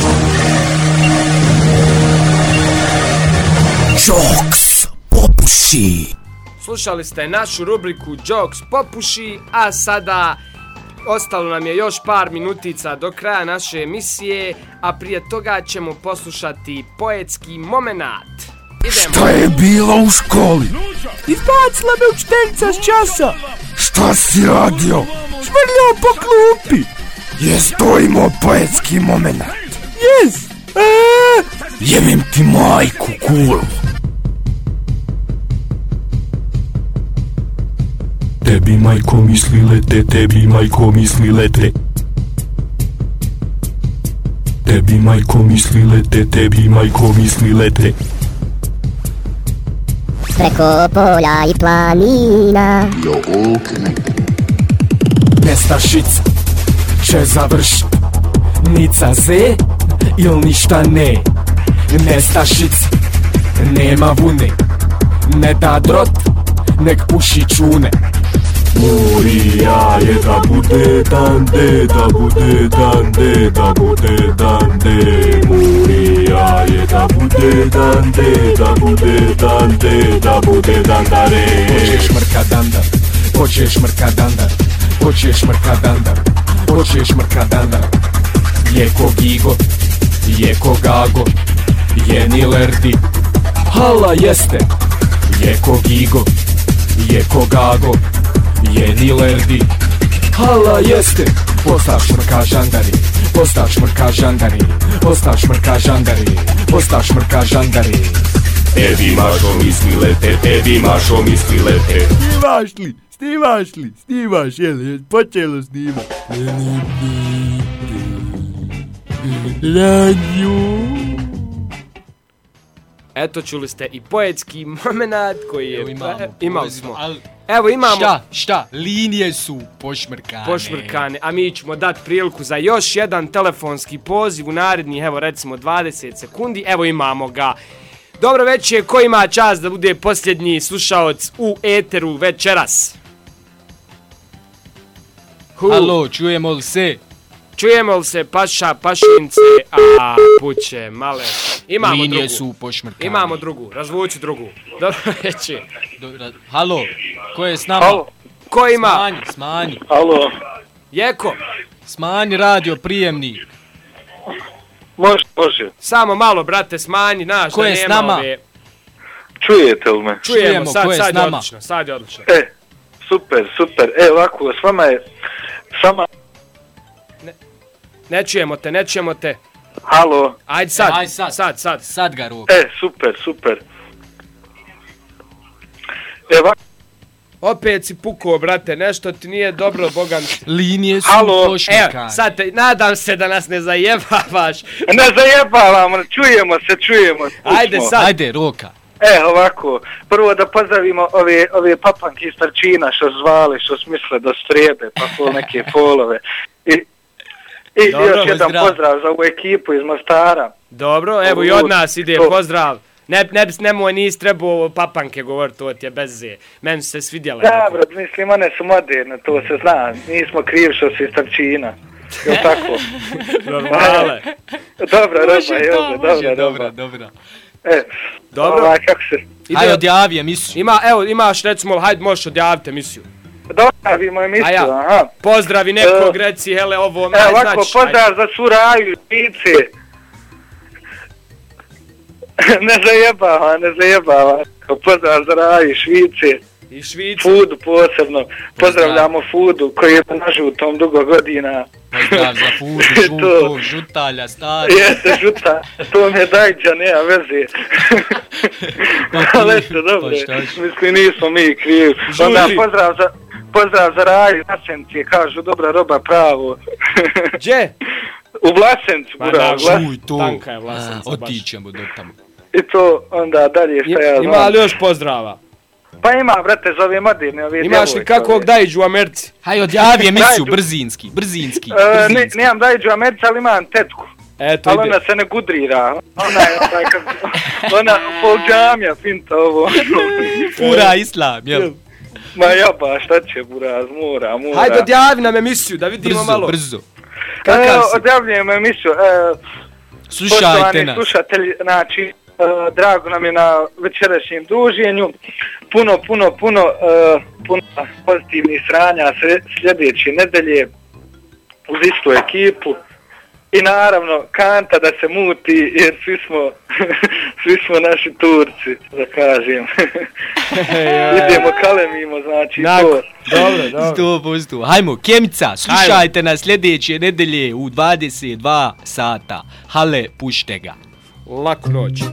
Jokes popuši. Slušali ste našu rubriku Jokes popuši, a sada ostalo nam je još par minutica do kraja naše emisije, a prije toga ćemo poslušati poetski momenat. Idemo. Šta je bilo u školi? Izbacila me učiteljica s časa. Šta si radio? Švrljao po klupi. Jes to imao poetski momenat? Jes. Eee. Jebem ti majku kulu. Tebi majko misli lete, tebi majko misli lete. Tebi majko misli lete, tebi majko misli lete. Preko polja i planina. Nestašica će završit nica ze il ništa ne. Nestašica nema vune, ne da drot, nek puši čune. Murija je da bude dan de, da bude dan de, da bude dan de. Murija je da bude dan de, da bude dan de, da bude dan da re. Počeš mrka dandar, počeš mrka dandar, počeš mrka dandar, počeš mrka dandar. Je ko Gigo, je ko Gago, je ni lerdi, hala jeste. Je ko Gigo, je ko Gago, je ni lerdi, hala jeste. Postaš mrka žandari, postaš mrka žandari, postaš mrka žandari, postaš mrka žandari. Tebi mašo misli lete, tebi mašo misli lete. Snimaš li, snimaš li, snimaš, jel, jel, počelo snima. Radio. Eto, čuli ste i poetski momenat koji je... Evo imamo, imali smo. Al... Evo imamo... Šta, šta, linije su pošmrkane. Pošmrkane, a mi ćemo dati priliku za još jedan telefonski poziv u narednih, evo recimo dvadeset sekundi. Evo imamo ga. Dobro večer, ko ima čast da bude posljednji slušaoc u eteru večeras? Hu. Halo, čujemo li se? Čujemo li se paša, pašince, a puće, male. Imamo linije drugu. Su pošmrkane. Imamo drugu, razvući drugu. Dobro večer. Dobro, halo, ko je s nama? Halo. Ko ima? Smanji, smanji. Halo. Jeko. Smanji radio prijemnik. Može, može. Samo malo, brate, smanji, naš, ko da je nema s nama? ove... Čujete li me? Čujemo, Čujemo sad, ko je sad s je nama? odlično, sad je odlično. E, super, super. E, ovako, s vama je... Sama... Ne, ne čujemo te, ne čujemo te. Halo. Ajde sad, e, aj sad, sad, sad. Sad ga rok. E, super, super. E, ovako... Opet si pukao, brate, nešto ti nije dobro, Bogan. Linije su Evo, sad te, nadam se da nas ne zajebavaš. Ne zajebavamo, čujemo se, čujemo. Ajde sad. Ajde, Roka. E, ovako, prvo da pozdravimo ove, ove papanke iz Tarčina što zvali, što smisle da strebe, pa po neke folove. I, i Dobro, još jedan zdrav. pozdrav za ovu ekipu iz Mostara. Dobro, evo i od nas ide pozdrav. Ne, ne, nemoj nis trebao papanke govoriti, to ti je bez ze. Meni su se svidjela. Dobro, mislim, one su moderne, to se zna. Nismo krivi što si iz Tarčina. Jel tako? Normale. Dobra, roba, jel, dobra, dobra, dobra. E, Dobro. ovaj, kako se... Hajde, odjavi emisiju. Ima, evo, imaš, recimo, hajde, možeš odjaviti emisiju. Dojavimo emisiju, A ja, aha. pozdravi nekog, reci, hele, ovo... Evo, ovako, pozdrav za svu Raju, Švice. Ne zajebava, ne zajebava. Pozdrav za Raju, Švice. I Švice. Fudu posebno. Pozdravljamo Fudu koji je na žutom dugo godina. Pozdrav za Fudu, žuto, žutalja, stari. Jeste, žuta. To mi je Dajđa, nema veze. Ali eto, dobro. Mislim, nismo mi krivi. Onda pozdrav za... Pozdrav za Raju, Vlasenci, kažu dobra roba pravo. Gdje? U Vlasencu, bura. Čuj to, Tanka je Vlasenca, otićemo do tamo. I to onda dalje šta ja znam. Ima li još pozdrava? Pa ima, brate, za ove moderne, ove djevojke. Imaš li kakvog Dajđu u Americi? Hajde, odjavi emisiju, brzinski, brzinski. E, ne, nemam Dajđu u Americi, ali imam tetku. Eto, ali ide. ona se ne gudrira. Ona je tako, ona pol džamija finta ovo. Fura islam, jel? Ma jaba, šta će buraz, mora, mora. Hajde, odjavi nam emisiju, da vidimo brzo, malo. Brzo, brzo. Evo, odjavljujemo emisiju. E, Slušajte nas. Slušatelji, znači, e, drago nam je na večerašnjem druženju. Puno, puno, puno, e, puno pozitivnih sranja sljedeće nedelje uz istu ekipu. I naravno, kanta da se muti, jer svi smo, svi smo naši Turci, da kažem. Idemo, kalemimo, znači, to. Dobro, dobro. Sto posto. Hajmo, Kemica, slušajte nas sljedeće nedelje u dvadeset dva sata. Hale, pušte ga. Laku noć.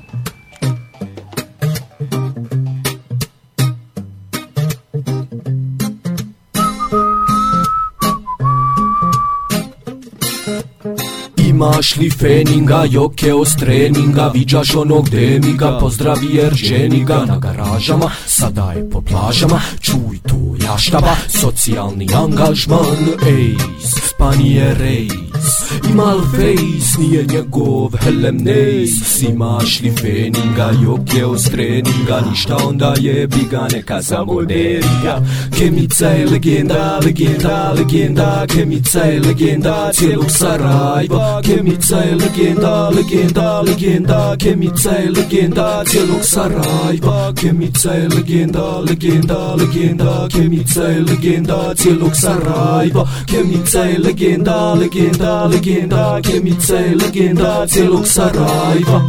Imaš li feninga, jokeo s treninga, viđaš onog demiga, pozdravi Erđeniga na garažama, sada je po plažama, čuj tu jaštaba, socijalni angažman, ejs, spanije rejs, ima li fejs, nije njegov helem nejs, imaš li feninga, jokeo s treninga, ništa onda jebi ga, neka samo deriga, Kemica je legenda, legenda, legenda, Kemica je legenda cijelog Sarajeva, Kemica je legenda, legenda, legenda, Kemica je legenda cijelog Sarajeva, Kemica je legenda, legenda, legenda, Kemica je legenda cijelog Sarajeva, Kemica je legenda, legenda, legenda, Kemica je legenda cijelog Sarajeva.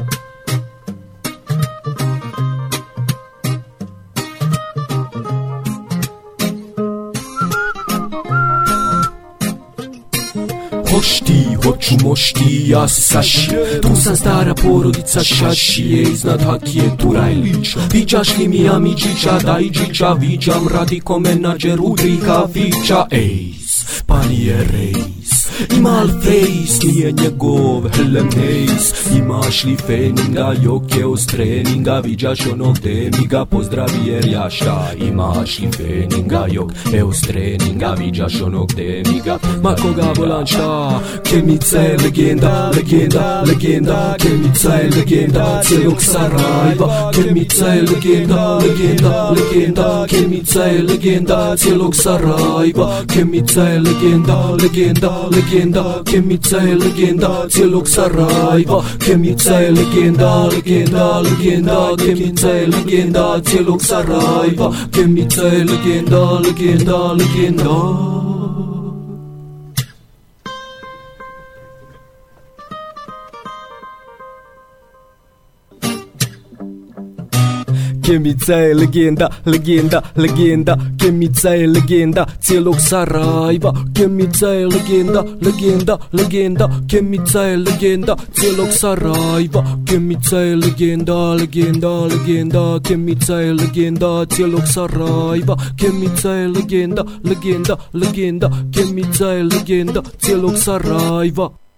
Hošti, hoću mošti, ja si Saši. Tu sam stara porodica Šašije, iznad Hakije Turajlića. Viđaš li mi Amidžića, Dajđića, viđam Radiko menadžer Udri kafića. Ejs, panije rejs, ima li fejs, nije njegov helem nejs. Imaš li feninga, jokeo s treninga, viđaš onog demiga, pozdravi jer ja šta. Imaš li feninga, jokeo s treninga, viđaš onog demiga, ma koga volan šta. Kemica je legenda, legenda, legenda, Kemica je legenda cijelog Sarajeva, Kemica je legenda, legenda, legenda, Kemica je legenda cijelog Sarajeva, Kemica je legenda, legenda, legenda, Kemica je legenda cijelog Sarajeva, Kemica je legenda, legenda, legenda, Kemica je legenda cijelog Sarajeva, Kemica je legenda, legenda, legenda. Kemica je legenda, legenda, legenda. Kemica je legenda cijelog Sarajeva. Kemica je legenda, legenda, legenda. Kemica je legenda cijelog Sarajeva. Kemica je legenda, legenda, legenda. Kemica je legenda cijelog Sarajeva. Kemica je legenda, legenda, legenda. Kemica je legenda cijelog Sarajeva.